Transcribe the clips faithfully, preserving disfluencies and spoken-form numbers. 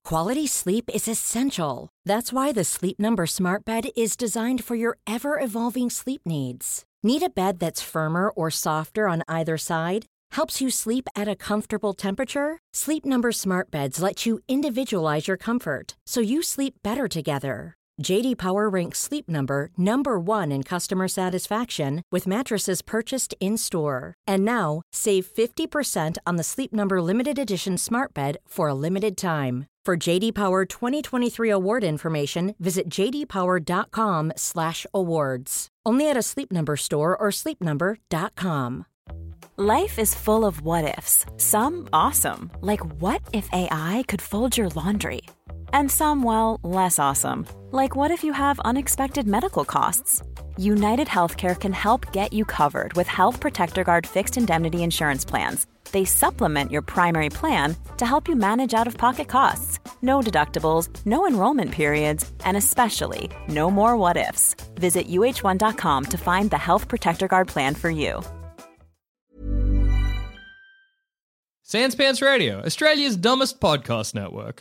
Quality sleep is essential. That's why the Sleep Number Smart Bed is designed for your ever-evolving sleep needs. Need a bed that's firmer or softer on either side? Helps you sleep at a comfortable temperature? Sleep Number Smart Beds let you individualize your comfort, so you sleep better together. J D Power ranks Sleep Number number one in customer satisfaction with mattresses purchased in-store. And now, save fifty percent on the Sleep Number Limited Edition Smart Bed for a limited time. For J D Power twenty twenty-three award information, visit j d power dot com slash awards. Only at a Sleep Number store or sleep number dot com. Life is full of what-ifs. Some awesome, like what if A I could fold your laundry? And some, well, less awesome, like what if you have unexpected medical costs? United Healthcare can help get you covered with Health Protector Guard fixed indemnity insurance plans. They supplement your primary plan to help you manage out-of-pocket costs. No deductibles, no enrollment periods, and especially no more what-ifs. Visit u h one dot com to find the Health Protector Guard plan for you. Sans Pants Radio, Australia's dumbest podcast network.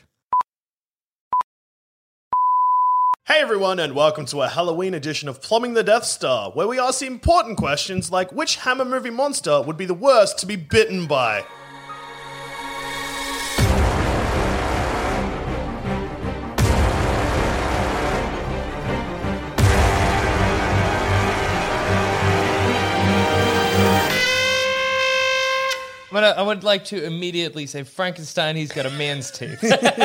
Hey everyone, and welcome to a Halloween edition of Plumbing the Death Star, where we ask the important questions like which Hammer movie monster would be the worst to be bitten by? I'm gonna, I would like to immediately say Frankenstein, he's got a man's teeth.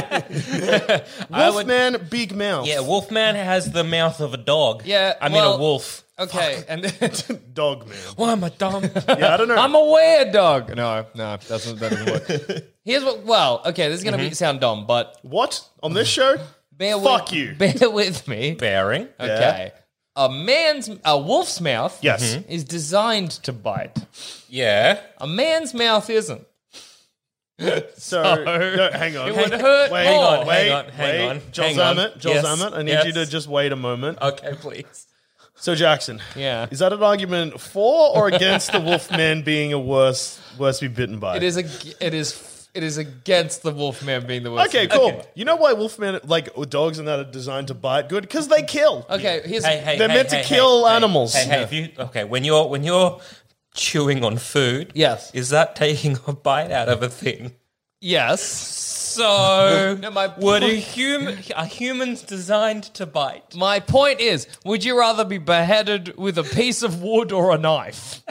Wolfman, big mouth. Yeah, Wolfman has the mouth of a dog. Yeah, I mean well, a wolf. Okay, and Dog man. Why am I dumb? Yeah, I don't know. I'm a weird dog. No, no, that's not, that doesn't work. Here's what, well, okay, this is going to Mm-hmm. be sound dumb, but What? On this show? bear Fuck with, you. Bear with me. Bearing. Okay. A man's, a wolf's mouth Yes. is designed to bite. Yeah. A man's mouth isn't. So, no, hang on. It would hurt Wait, more. hang on, Hang wait, on, hang wait. on, Joel hang on. Zammett, Joel Yes, Zammett, I need yes. you to just wait a moment. Okay, please. So, Jackson, Yeah. is that an argument for or against the Wolfman being a worse, worse to be bitten by? It is a, it is, it is against the wolfman being the worst. Okay, cool. You know why Wolfman, like dogs and that, are designed to bite good? Because they kill. Okay, here's Hey, hey, They're hey, meant to hey, kill hey, animals. Hey, hey, Yeah. if you okay, when you're when you're chewing on food, Yes. is that taking a bite out of a thing? yes. So, No, my would a point- human are humans designed to bite? My point is, would you rather be beheaded with a piece of wood or a knife?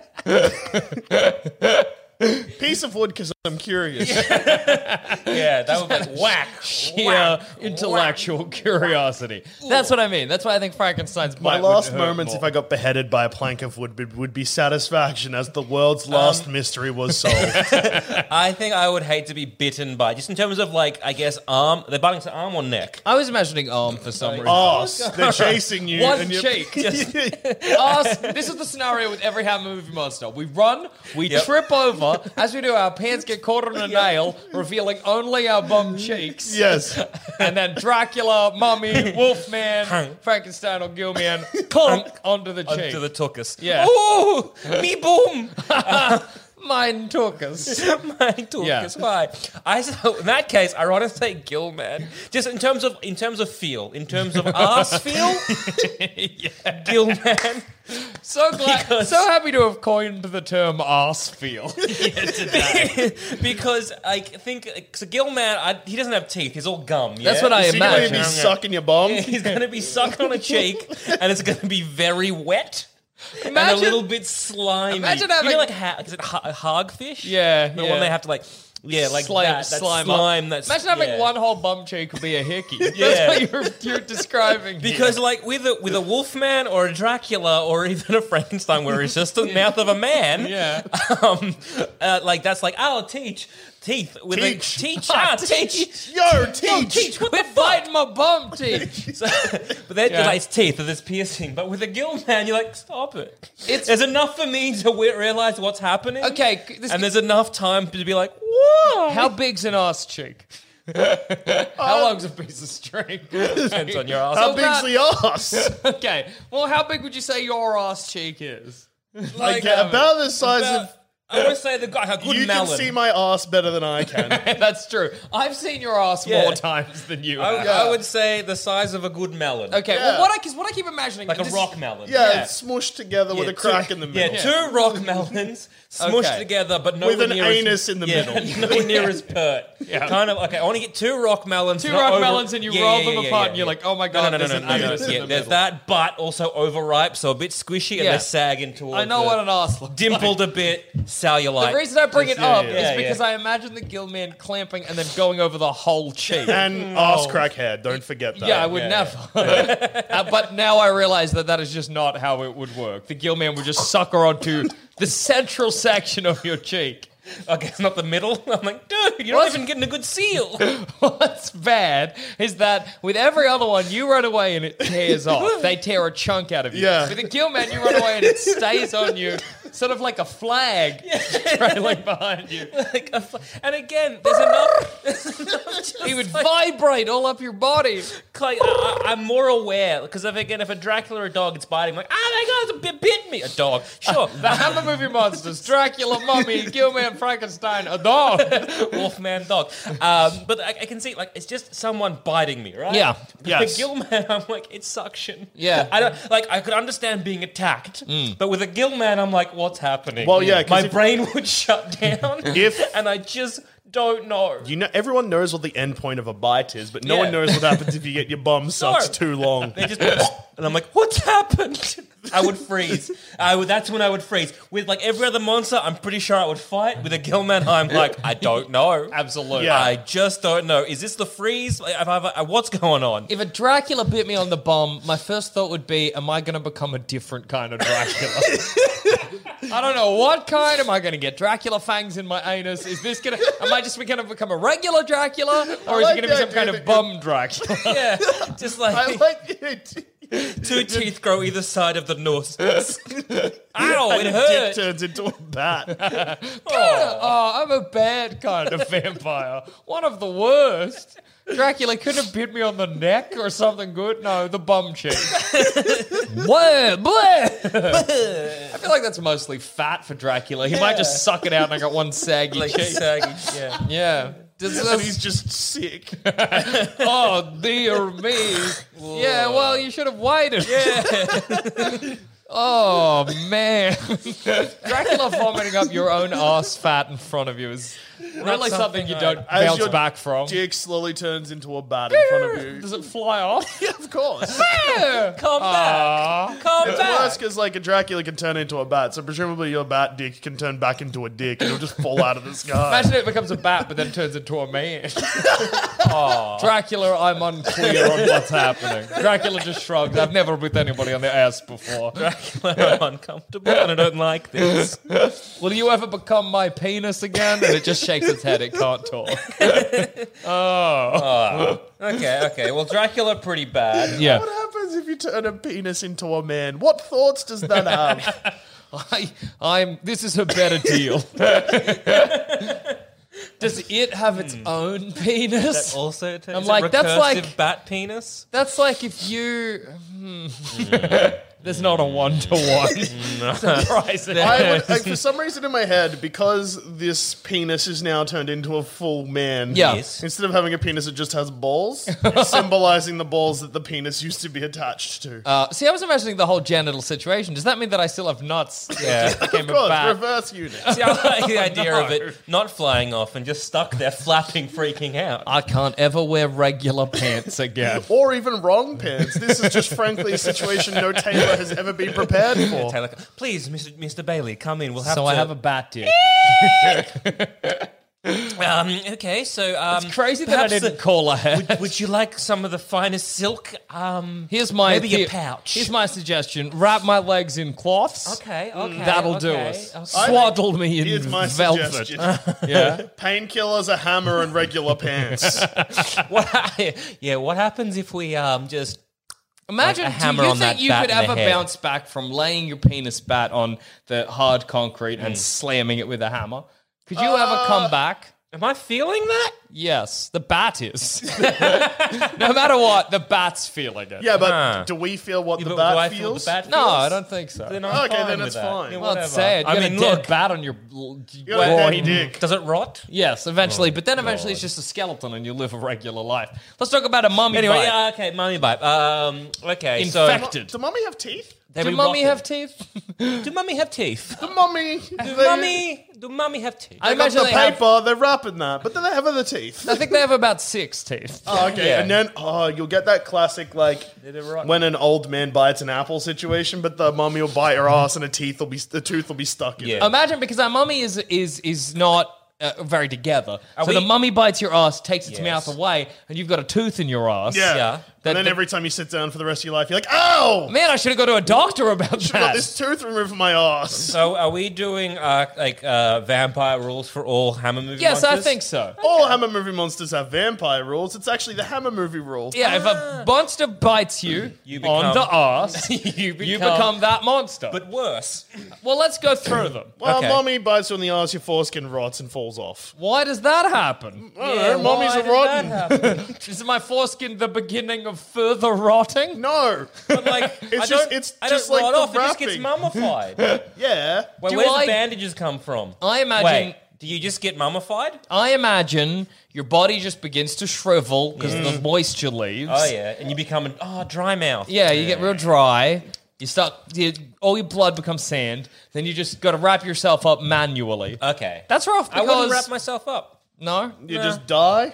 Piece of wood because I'm curious. Yeah, that would be whack. Sheer whack, intellectual curiosity. That's what I mean. That's why I think Frankenstein's My bite would last hurt moments, more. if I got beheaded by a plank of wood, would- would be satisfaction as the world's last mystery was solved. I think I would hate to be bitten by, just in terms of like, I guess arm. They're biting to arm or neck. I was imagining arm for some reason. Arse. They're chasing you. One and you- cheek. Arse. This is the scenario with every Hammer movie monster. We run, we Yep. trip over. As we do, our pants get caught on a nail, revealing only our bum cheeks. Yes. And then Dracula, Mummy, Wolfman, Frankenstein, or Gilman clunk onto the cheek. Onto the tuchus. Yeah. Ooh, me boom. Mine took us. My tuchus. Yeah. Why? I so in that case, I want to say Gilman. Just in terms of in terms of feel, in terms of ass feel, Yeah. Gilman. So glad, Because- so happy to have coined the term arse feel. Because I think so Gilman, I, he doesn't have teeth. He's all gum. Yeah? That's what I Is he going to imagine. be sucking your bum? Yeah, he's going to be sucked on a cheek, and it's going to be very wet. and Imagine- a little bit slimy. Imagine you having- know, like ha- is it ha- hogfish? Yeah, the yeah. one they have to like, yeah, like slime, that, that slime, slime. up. That's Imagine having yeah. one whole bum cheek could be a hickey. Yeah. That's what you're, you're describing here. Because like with a with a Wolfman or a Dracula or even a Frankenstein, where it's just the mouth of a man, Yeah. um, uh, like that's like oh teach teeth with Teach. a teach ah teach. Yo, teach. teach, what quit the fuck? biting my bum teeth. So, but then Yeah. like, it's teeth, and it's piercing. But with a gill man, you're like, stop it. It's- there's enough for me to we- realize what's happening. Okay, this- and there's enough time to be like, whoa. How big's an ass cheek? How long's a piece of string? Depends on your ass. How So big's that- the ass? Okay, well, how big would you say your ass cheek is? Like, um, about the size about- of I would say the guy, a good You melon. can see my ass better than I can. That's true. I've seen your ass Yeah. more times than you I, have. I would say the size of a good melon. Okay, Yeah. well, what I, 'cause what I keep imagining... Like a this- rock melon. Yeah, Yeah. it's smushed together with Yeah, a crack two- in the middle. Yeah, two rock melons smushed Okay. together, but nowhere With an near anus as, in the yeah, middle. nowhere near as pert. Kind of, okay, I want to get two rock melons. Two not rock over- melons and you Yeah, roll yeah, them yeah, apart yeah, and you're yeah. like, oh my No, God, no, no, there's no, an no, no, anus in yeah, the there's middle. that, but also overripe, so a bit squishy, and Yeah. they're sagging towards I know the- what an ass looks dimpled like. a bit, cellulite. The reason I bring it Yeah, up yeah, is yeah. because Yeah, I imagine the gill man clamping and then going over the whole cheek. And ass crack head, don't forget that. Yeah, I would Yeah, never. uh, but now I realize that that is just not how it would work. The gill man would just sucker onto the central section of your cheek. Okay, it's not the middle. I'm like, dude, you're What's- not even getting a good seal. What's bad is that with every other one, you run away and it tears off. They tear a chunk out of you. Yeah. With the gill man, you run away and it stays on you, sort of like a flag trailing behind you. Like a fu- and again, there's enough. There's enough just He would like- vibrate all up your body. Like, I, I, I'm more aware because if again, if a Dracula or a dog, it's biting. I'm like, oh my god, it's a bit bit me. A dog, sure. The Hammer movie monsters, Dracula, Mummy, Gilman, Frankenstein, a dog. Wolfman dog. Um, but I, I can see like it's just someone biting me, right? Yeah. Yes. The Gillman, I'm like, it's suction. Yeah. I don't like. I could understand being attacked, but with a Gillman, I'm like, what's happening? Well, yeah, 'cause my if- brain would shut down. If- and I just don't know. You know, everyone knows what the end point of a bite is, but no Yeah. one knows what happens if you get your bum sucked too long. They just and I'm like, what's happened? I would freeze. I would. That's when I would freeze. With like every other monster, I'm pretty sure I would fight. With a Gillman, I'm like, I don't know. Absolutely. Yeah. I just don't know. Is this the freeze? Like, have I, have I- what's going on? If a Dracula bit me on the bum, my first thought would be, am I going to become a different kind of Dracula? I don't know what kind. Am I going to get Dracula fangs in my anus? Is this going to... Am I just going to become a regular Dracula? Or is like it going to be the some kind idea of that bum Dracula? Yeah, just like, I like it. two teeth grow either side of the nose. Ow, And it your dick hurt. turns into a bat. Oh, I'm a bad kind of vampire. One of the worst. Dracula couldn't have bit me on the neck or something good. No, the bum cheek. Bleh, bleh. I feel like that's mostly fat for Dracula. He might just suck it out and I got one saggy Like cheek. saggy, yeah. Yeah. Does And this- he's just sick. oh, dear me. Yeah, well, you should have waited. Yeah. oh, man. Dracula vomiting up your own ass fat in front of you is really something, something you I- don't As bounce your back from. Dick slowly turns into a bat in front of you. Does it fly off? Yeah, of course. Yeah. Come back. Come It's back. worse because like a Dracula can turn into a bat, so presumably your bat dick can turn back into a dick and it'll just fall out of the sky. Imagine it becomes a bat, but then turns into a man. Dracula, I'm unclear on what's happening. Dracula just shrugs. I've never bit anybody on the ass before. I'm uncomfortable and I don't like this. Will you ever become my penis again? And it just shakes its head. It can't talk. Okay, okay. Well, Dracula pretty bad. Yeah. What happens if you turn a penis into a man? What thoughts does that have? I, I'm. This is a better deal. Does it have its own penis? Also, t- I'm is like, it that's recursive like- bat penis. That's like if you. Hmm. There's not a one to one. Surprising. I would, like, for some reason in my head, because this penis is now turned into a full man. Yeah. Yes. Instead of having a penis that just has balls, symbolizing the balls that the penis used to be attached to. Uh, see, I was imagining the whole genital situation. Does that mean that I still have nuts? Yeah. Just became of a course, bat? reverse unit. See, I like the idea of it not flying off and just stuck there flapping, freaking out. I can't ever wear regular pants again. Or even wrong pants. This is just frankly a situation no tailor has ever been prepared for. Taylor, please, Mister Mister Bailey, come in. We'll have So to. I have a bat dick. Um, okay, so um, It's crazy that I perhaps didn't the- call ahead. Would, would you like some of the finest silk? Um, Here's my maybe here- a pouch. Here's my suggestion: wrap my legs in cloths. Okay, okay, That'll do okay, us. okay. Swaddle me in Here's my velvet. suggestion. Yeah. Painkillers, a hammer, and regular pants. What, yeah, what happens if we um just Imagine, Like a hammer do you on think that you bat could in the ever head. bounce back from laying your penis bat on the hard concrete and slamming it with a hammer? Could you ever come back? am I feeling that? Yes, the bat is. No matter what, the bat's feeling it. Yeah, but Huh. do we feel what Yeah, the but bat do I feels? feel the bat feels? No, I don't think so. Then I'm Okay, fine then with it's that. fine. Yeah, Well, whatever. it's sad. You I got mean, a dead look, bat on your You got a raw dead dick. does it rot? Yes, eventually, but then eventually it's just a skeleton and you live a regular life. Let's talk about a mummy Anyway, bite. yeah, okay, mummy bite. Um, okay, Infected. Do mummy have teeth? so Do mummy have teeth? Do mummy have teeth? The mummy. Do mummy? Do mummy have teeth? I They got imagine the they have, paper, they're wrapping that, but do they have other teeth? I think they have about six teeth. Oh, okay, Yeah. and then oh, you'll get that classic like They're rotten. when an old man bites an apple situation, but the mummy will bite her ass and the teeth will be the tooth will be stuck in Yeah. it. Imagine because our mummy is is is not uh, very together. Are so the we- mummy bites your ass, takes its Yes. mouth away, and you've got a tooth in your ass. Yeah. Yeah. That- And then that- every time you sit down for the rest of your life, you're like, "Oh, Man, I should have gone to a doctor about I got that. this tooth removed from my ass." So are we doing uh, like uh, vampire rules for all Hammer movie Yes, monsters? I think so. All Hammer movie monsters have vampire rules. It's actually the Hammer movie rule. Yeah, if a monster bites you, You on become- the ass, You become- you become that monster. But worse. well, let's go through them. Well, Okay. mummy bites you on the ass, your foreskin rots and falls off. Why does that happen? I don't know, mummies why are did rotten. that happen? Is my foreskin the beginning of further rotting? No. But like, It's I just- don't, it's I just don't like rot the off. It just gets wrapping. mummified. Yeah. Wait, Do where does I- the bandages come from? I imagine. Wait, do you just get mummified? I imagine your body just begins to shrivel because the moisture leaves. Oh yeah, and you become a oh dry mouth. Yeah, you get real dry. You start, you, all your blood becomes sand. Then you just got to wrap yourself up manually. Okay. That's rough I because wouldn't wrap myself up. no, You just die?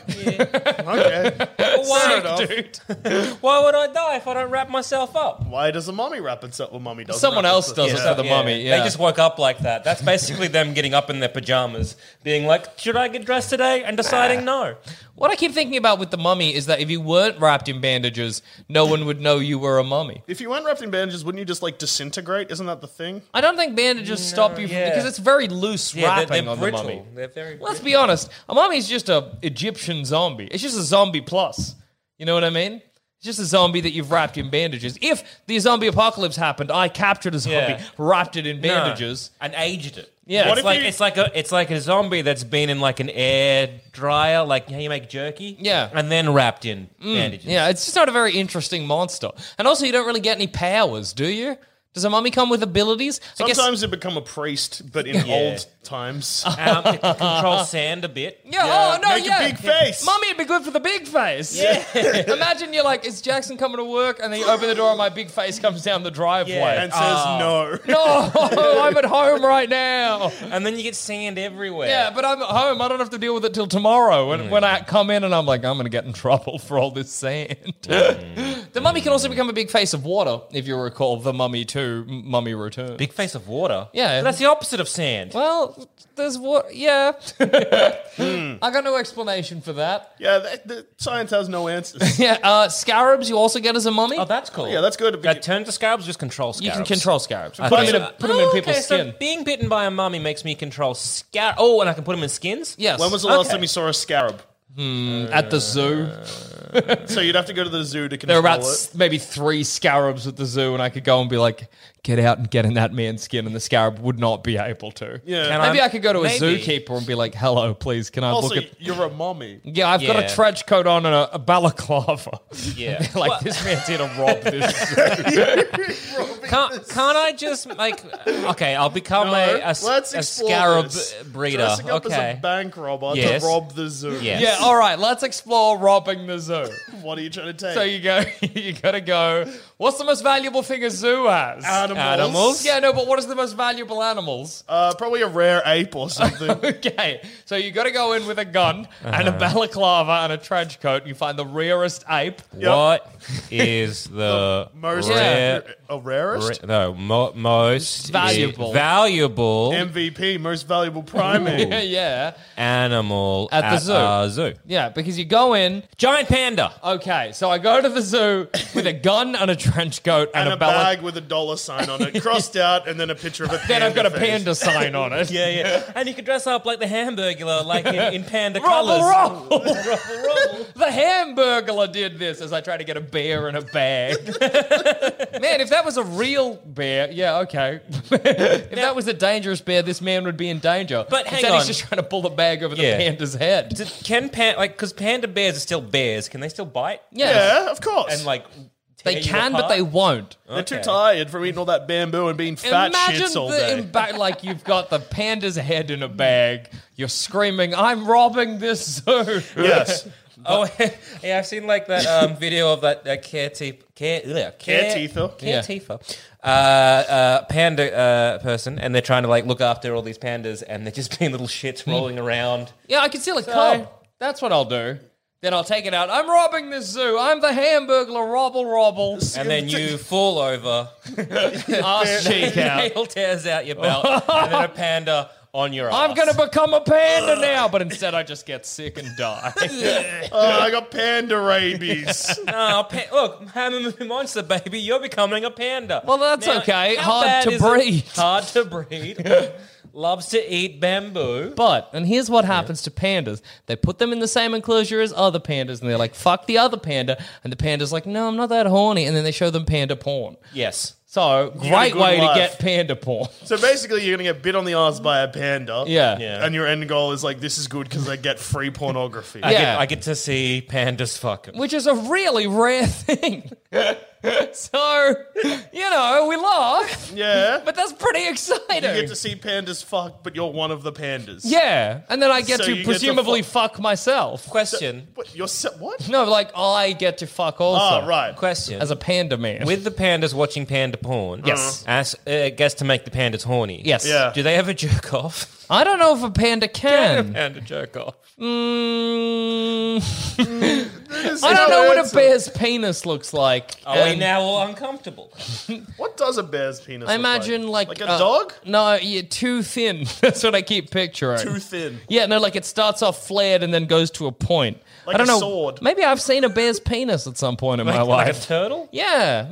okay. Why, enough. dude. why would I die if I don't wrap myself up? Why does a mummy wrap itself? Well, mummy does. Someone else does it for the mummy. Yeah, They just woke up like that. That's basically them getting up in their pajamas, being like, should I get dressed today? And deciding no. What I keep thinking about with the mummy is that if you weren't wrapped in bandages, no one would know you were a mummy. If you weren't wrapped in bandages, wouldn't you just like disintegrate? Isn't that the thing? I don't think bandages stop you from, yeah. because it's very loose Yeah, they're, wrapping they're on brittle. the mummy. They're very Let's be honest. A mummy is just a Egyptian zombie. It's just a zombie plus. You know what I mean? It's just a zombie that you've wrapped in bandages. If the zombie apocalypse happened, I captured a zombie, Yeah. wrapped it in No. bandages. And aged it. Yeah. What it's if like you- it's like a it's like a zombie that's been in like an air dryer, like how you make jerky. Yeah. And then wrapped in bandages. Yeah, it's just not a very interesting monster. And also, you don't really get any powers, do you? Does a mummy come with abilities? I guess- Sometimes you become a priest, but in Yeah. old times. Um, it can control sand a bit. Yeah, Yeah, oh, no, make a yeah. big face. Mummy would be good for the big face. Yeah. Imagine you're like, is Jackson coming to work? And then you open the door and my big face comes down the driveway. Yeah. and says no. No, I'm at home right now. And then you get sand everywhere. Yeah, but I'm at home. I don't have to deal with it till tomorrow. When, when I come in and I'm like, I'm going to get in trouble for all this sand. The mummy can also become a big face of water, if you recall the Mummy two, M- Mummy Return. Big face of water. Yeah. But that's the opposite of sand. Well, there's what? Yeah. I got no explanation for that. Yeah, the, the science has no answers. Yeah, uh, scarabs you also get as a mummy. Oh, that's cool. Yeah, that's good. That turn to scarabs, just control you scarabs. can control scarabs. Okay. Put them in, a, put them in Oh, people's okay, so skin. being bitten by a mummy makes me control scar. Oh, and I can put them in skins. Yes. When was the last Okay. time you saw a scarab? At the zoo? So you'd have to go to the zoo to There control are about it. s- maybe three scarabs at the zoo, and I could go and be like, get out and get in that man's skin, and the scarab would not be able to. Yeah. Can Maybe I- I could go to a maybe. zookeeper and be like, hello, please, can I Also, look at... you're a mummy. Yeah, I've got a Yeah. trench coat on and a, a balaclava. Yeah. like, Well- this man's here to rob this zoo. Can't, can't I just like? Okay, I'll become No, a, a, let's a explore scarab this. breeder. Dressing up Okay. as a bank robber Yes. to rob the zoo. Yes. Yeah, all right, let's explore robbing the zoo. What are you trying to take? So you go, you gotta go, what's the most valuable thing a zoo has? Animals. Animals? Yeah, no, but what is the most valuable animals? Uh, probably a rare ape or something. Okay, so you got to go in with a gun and a balaclava and a trench coat. And you find the rarest ape. What is the Most rare? a rarest ra- no, mo- most Valuable. valuable M V P, most valuable primate. yeah, animal At the zoo. a zoo. yeah, because you go in. Giant panda. panda. Okay, so I go to the zoo with a gun and a trench coat and, And a belt. bag with a dollar sign on it, crossed out, and then a picture of a panda. Then I've got a face. panda sign on it. Yeah, yeah. And you could dress up like the Hamburglar, like in, in panda Rubble, colours. rubble. Rubble, rubble. The Hamburglar did this as I tried to get a bear in a bag. Man, if that was a real bear, yeah, okay. If that was a dangerous bear, this man would be in danger. But hang Instead, on. he's just trying to pull the bag over Yeah. the panda's head. Did- Can pan like because panda bears are still bears? Can they still bite? Yeah, Yeah, of course. And like they tear you can, but apart? they won't. They're too Okay. tired from eating all that bamboo and being fat Imagine shits all the day. imba- like you've got the panda's head in a bag. You're screaming, "I'm robbing this zoo!" Yes. Oh yeah, I've seen like that um, video of that, that caretaker, care, ugh, care, Caretaker. Yeah. caretaker, uh, uh, panda uh, person, and they're trying to like look after all these pandas, and they're just being little shits rolling around. Yeah, I can see like cub. That's what I'll do. Then I'll take it out. I'm robbing this zoo. I'm the Hamburglar, robble robble. And then you fall over, Ass cheek out. nail tears out your belt, and then a panda on your ass. I'm going to become a panda now, but instead I just get sick and die. Oh, I got panda rabies. Oh, pa- look, Hammer Movie Monster, baby, you're becoming a panda. Well, that's Now, okay. how Hard bad to is it? breed. Hard to breed. Loves to eat bamboo. But, and here's what happens to pandas. They put them in the same enclosure as other pandas, and they're like, fuck the other panda. And the panda's like, no, I'm not that horny. And then they show them panda porn. Yes. So, get a great good way life. to get panda porn. So basically, you're going to get bit on the arse by a panda. Yeah. Yeah. And your end goal is like, this is good because I get free pornography. I, Yeah. get, I get to see pandas fucking. Which is a really rare thing. So, you know, we laugh, Yeah. but that's pretty exciting. You get to see pandas fuck, but you're one of the pandas. Yeah, and then I get So to you get to presumably fu- fuck myself. Question. What? You're se- what? No, like I get to fuck also. Oh, right. Question. As a panda man. With the pandas watching panda porn, Yes. as uh, guess to make the pandas horny. Yes. Yeah. Do they ever jerk off? I don't know if a panda can. Panda jerk off. Mm, I don't know what a bear's penis looks like. Are we and now all uncomfortable? What does a bear's penis I look imagine like Like a uh, dog? No, yeah, too thin. That's what I keep picturing. Too thin. Yeah, no, like it starts off flared and then goes to a point. Like I don't a know. sword. Maybe I've seen a bear's penis at some point in my Like a life. turtle? Yeah.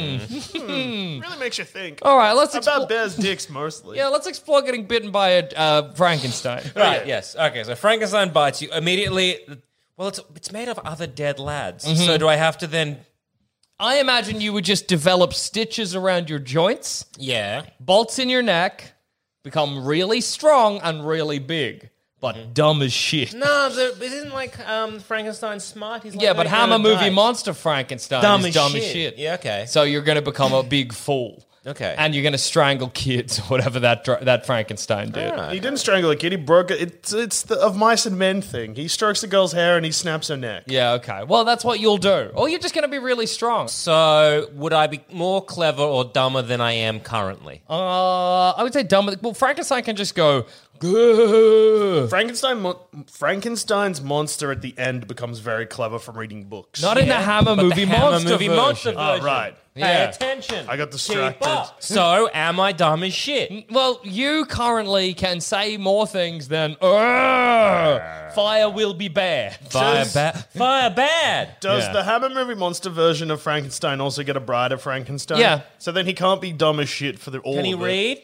Mm. Really makes you think. All right, let's About explore. bears' dicks mostly. Yeah, let's explore getting bitten by a uh, Frankenstein. Right, Okay. yes. Okay, so Frankenstein bites you immediately. Well, it's it's made of other dead lads. Mm-hmm. So do I have to then... I imagine you would just develop stitches around your joints, Yeah. bolts in your neck, become really strong and really big, but Mm-hmm. dumb as shit. No, the, isn't like um, Frankenstein smart? He's like, Yeah, but "We're Hammer gonna Movie die." Monster Frankenstein Dumb is as dumb shit. as shit. Yeah, okay. So you're going to become a big fool. Okay. And you're going to strangle kids or whatever that dr- that Frankenstein did. Alright. He didn't strangle a kid. He broke it. It's, it's the of mice and men thing. He strokes the girl's hair and he snaps her neck. Yeah, okay. Well, that's what you'll do. Or you're just going to be really strong. So would I be more clever or dumber than I am currently? Uh, I would say dumb. Well, Frankenstein can just go, "Grrr." Frankenstein, mo- Frankenstein's monster at the end becomes very clever from reading books. Not in the Hammer But Movie the Hammer Monster Movie version. Monster Oh, version. right. Pay Yeah. attention. I got Keep distracted. up. So am I dumb as shit? Well, you currently can say more things than "Urgh, fire will be bad." Fire Does- bad. Fire bad. Does Yeah. the Hammer Movie Monster version of Frankenstein also get a bride of Frankenstein? Yeah. So then he can't be dumb as shit for the all Can he of it. read?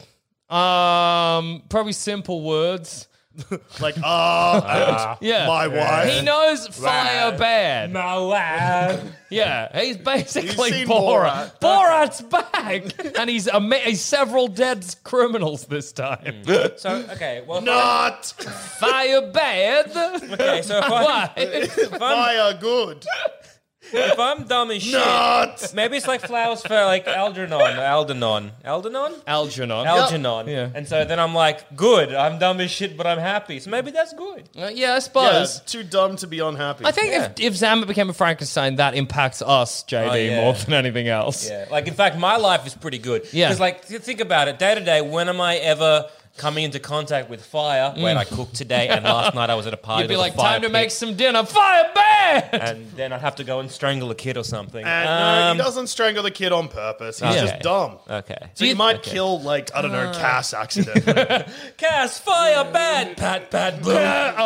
Um, probably simple words. Like, ah, Yeah, my wife. He knows fire bad. No way. Yeah, he's basically He's seen Borat. Borat. Borat's back, and he's, a, he's several dead criminals this time. So okay, well, if Not Fire bad. Okay, so if I'm, Why? if I'm, fire good. if I'm dumb as shit, Not. maybe it's like flowers for like Algernon, Algernon, Algernon, Algernon. Algernon. Yeah. And so then I'm like, good. I'm dumb as shit, but I'm happy. So maybe that's good. Uh, yeah, I Yeah, suppose. too dumb to be unhappy. I think Yeah. if, if Zambit became a Frankenstein, that impacts us, J D, Oh, yeah. more than anything else. Yeah. Like in fact, my life is pretty good. Yeah. Because like th- think about it, day to day, when am I ever coming into contact with fire. Wait, I cooked today, and last night I was at a party. You'd be with a like, fire time to pit, make some dinner. Fire bad! and then I'd have to go and strangle a kid or something. And no, Um, he doesn't strangle the kid on purpose. He's Okay. just dumb. Okay. So you might kill, like, I don't know, Cass accidentally. Cass, fire bad. Pat, pat, boom.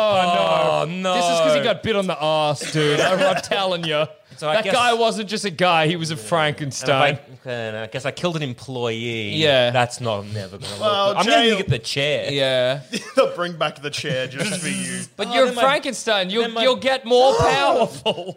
Oh, Oh, no. This is because he got bit on the arse, dude. I'm, I'm telling you. So I that guess- guy wasn't just a guy, he was a And if Frankenstein. I, okay, I guess I killed an employee. Yeah. That's not never going to Well, work. I'm going Jay- to get the chair. Yeah. They'll bring back the chair just for you. But Oh, you're then my- Frankenstein. You'll, then my- you'll get more powerful.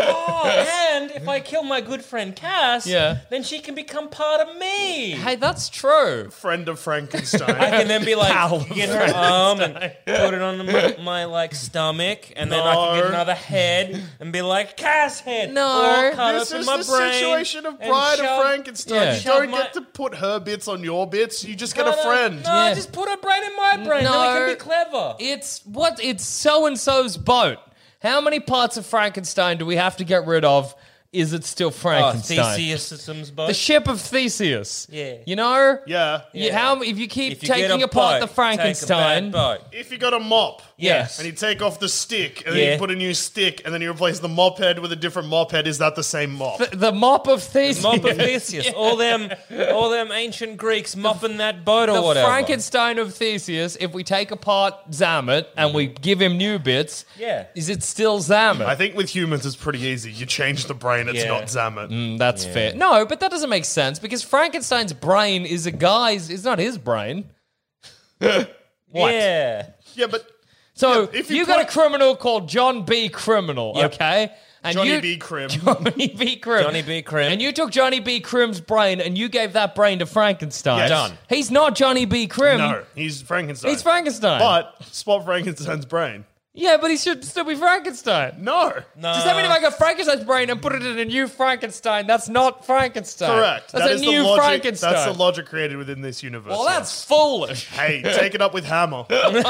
Oh, and if I kill my good friend Cass, Yeah. then she can become part of me. Hey, that's true. Friend of Frankenstein. I can then be like, Pal get her arm and put it on my, my like stomach, and then I can No. get another head and be like, Cass head. No. all cut This up in is my the brain situation of and Bride shove- of Frankenstein. Yeah. You Shove don't my- get to put her bits on your bits. You just get No, a no, friend. No, Yeah. just put her brain in my brain. No. Then we can be clever. It's what? It's so and so's boat. How many parts of Frankenstein do we have to get rid of? Is it still Oh, Frankenstein? Theseus's boat. The ship of Theseus. Yeah. You know? Yeah. You- how if you keep If you get taking a apart boat, the Frankenstein? take a bad boat. If you got a mop, Yes. and you take off the stick, and then Yeah. you put a new stick, and then you replace the mop head with a different mop head, is that the same mop? The, the mop of Theseus. Mop of Theseus. All them, all them ancient Greeks mopping that boat or The whatever. Frankenstein of Theseus, if we take apart Zamet and we give him new bits, Yeah. is it still Zamet? I think with humans it's pretty easy. You change the brain, it's Yeah. not Zamet. Mm, that's fair. No, but that doesn't make sense because Frankenstein's brain is a guy's, it's not his brain. What? Yeah. Yeah, but So Yeah, if you you got a put- criminal called John B. Criminal, Yep. okay? And Johnny you, B. Crim. Johnny B. Crim. Johnny B. Crim. And you took Johnny B. Crim's brain and you gave that brain to Frankenstein. Yes. Done. He's not Johnny B. Crim. No, he's Frankenstein. He's Frankenstein. But spot Frankenstein's brain. Yeah, but he should still be Frankenstein. No. No. Does that mean if I got Frankenstein's brain and put it in a new Frankenstein, that's not Frankenstein? Correct. That's That a is new the logic, Frankenstein. That's the logic created within this universe. well, yes. that's foolish. Hey, take it up with Hammer.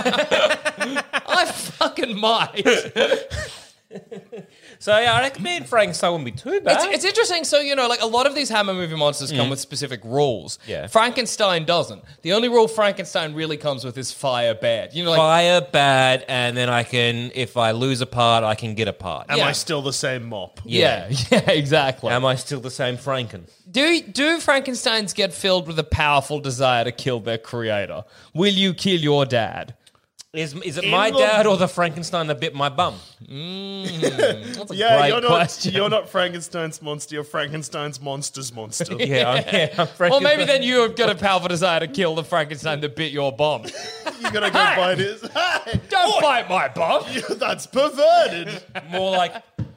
I fucking might. So yeah, I reckon me and Frankenstein wouldn't be too bad. It's, it's interesting. So, you know, like a lot of these Hammer movie monsters come with specific rules. Yeah. Frankenstein doesn't. The only rule Frankenstein really comes with is fire bad. You know, like, Fire bad, and then I can, if I lose a part, I can get a part. Am Yeah. I still the same mop? yeah, yeah, exactly. Am I still the same Franken? Do do Frankensteins get filled with a powerful desire to kill their creator? Will you kill your dad? Is is it In my the- dad or the Frankenstein that bit my bum? That's a Yeah, great you're not, question. you're not Frankenstein's monster, you're Frankenstein's monster's monster. Yeah, I'm, yeah, I'm Frankenstein. Well, maybe then you've got a powerful desire to kill the Frankenstein that bit your bum. You gotta go find his. Hey, Don't bite my bum. that's perverted. more like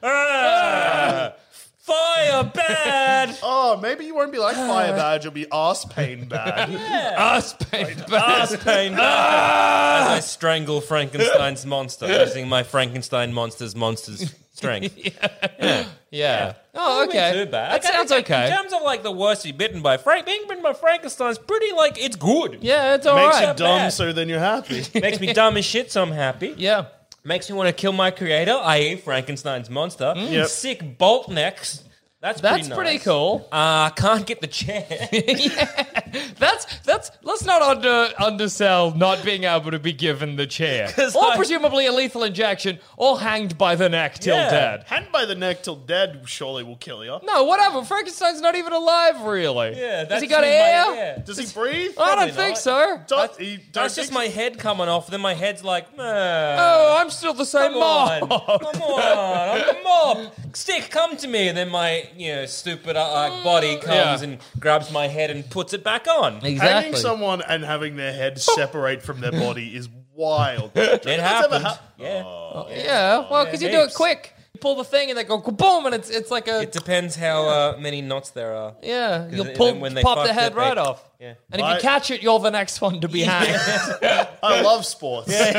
ah, fire bad. Oh, maybe you won't be like fire bad, you'll be arse pain bad. Us pain Ass pain bad. As I strangle Frankenstein's monster using my Frankenstein monster's monster's strength. Yeah. Oh, Wouldn't be okay. Too bad. That sounds okay. In terms of like the worst to be bitten by Frank, being bitten by Frankenstein's pretty like it's good. Yeah, it's all Makes right. you dumb, bad. so then you're happy. Makes me dumb as shit, so I'm happy. Yeah. Makes me want to kill my creator, that is. Frankenstein's monster. Yep. Sick bolt necks. That's That's pretty, pretty nice. cool. Uh, can't get the chair. That's that's. Let's not under undersell not being able to be given the chair, 'Cause or I- presumably a lethal injection, or hanged by the neck till Yeah. dead. Hand by the neck till dead surely will kill you. No, whatever. Frankenstein's not even alive, really. Yeah, Does that's he got in my- air? yeah. Does he breathe? I Probably don't think not. so. Don't, he, don't That's just think my head coming off. Then my head's like, oh, Oh, I'm still the same come on, mom. come on, I'm the mob. Stick, come to me. And then my, you know, stupid uh, uh, body comes Yeah. and grabs my head and puts it back on. Hanging someone and having their head separate from their body is wild. It ever happened. hap- yeah. Yeah, well, because you do it heaps. quick. You pull the thing and they go boom, and it's it's like a It depends how uh, many knots there are. yeah. You'll it- pull when they pop the fucked head it, right they- off. Yeah. And if I- you catch it, you're the next one to be hanged. I love sports. Yeah,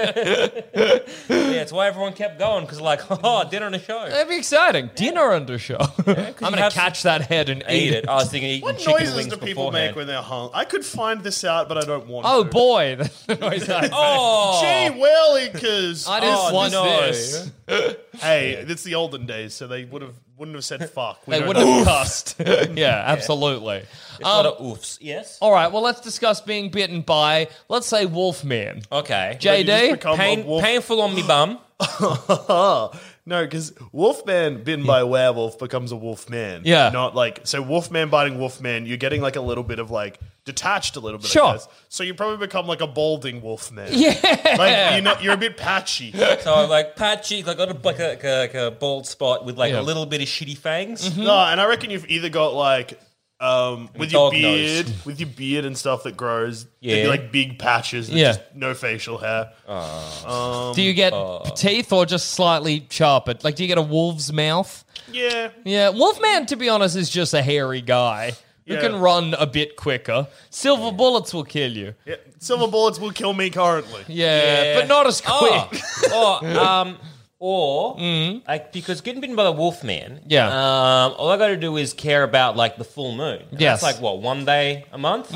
it's why everyone kept going because, like, oh, dinner and a show. That'd be exciting. Dinner under show. I'm you gonna have catch that head and Eat it. I was thinking eating What chicken noises wings do people beforehand. make when they're hung? I could find this out, but I don't want Oh to. boy, the noise I Oh, Gee willikers! I just Oh, want no. this. Hey, it's the olden days, so they would have wouldn't have said fuck. We They don't wouldn't know. have cussed. yeah, absolutely. It's a lot of oofs. Yes. All right, well, let's discuss being bitten by, let's say, Wolfman. Okay. J You just D? become a Pain, wolf- painful on me bum. No, because Wolfman bitten by a werewolf becomes a Wolfman. Yeah. Not like, so Wolfman biting Wolfman, you're getting like a little bit of like, detached a little bit, Sure. I guess. So you probably become like a balding Wolfman. Yeah. Like, you're, not, you're a bit patchy. So I'm like patchy, like got a, like a, like a, like a bald spot with like Yeah. a little bit of shitty fangs. No, and I reckon you've either got like, um, with your dog beard, nose. with your beard and stuff that grows, Yeah. there'd be like big patches, and Yeah. just no facial hair. Do you get teeth or just slightly sharper? Like, do you get a wolf's mouth? Yeah. Yeah, Wolfman, to be honest, is just a hairy guy who Yeah. can run a bit quicker. Silver bullets will kill you. Yeah. Silver bullets will kill me currently. Yeah, Yeah. but not as Oh, quick. or um, or like because getting bitten by the Wolfman. Yeah. Um, all I got to do is care about like the full moon. And Yes. That's like what one day a month.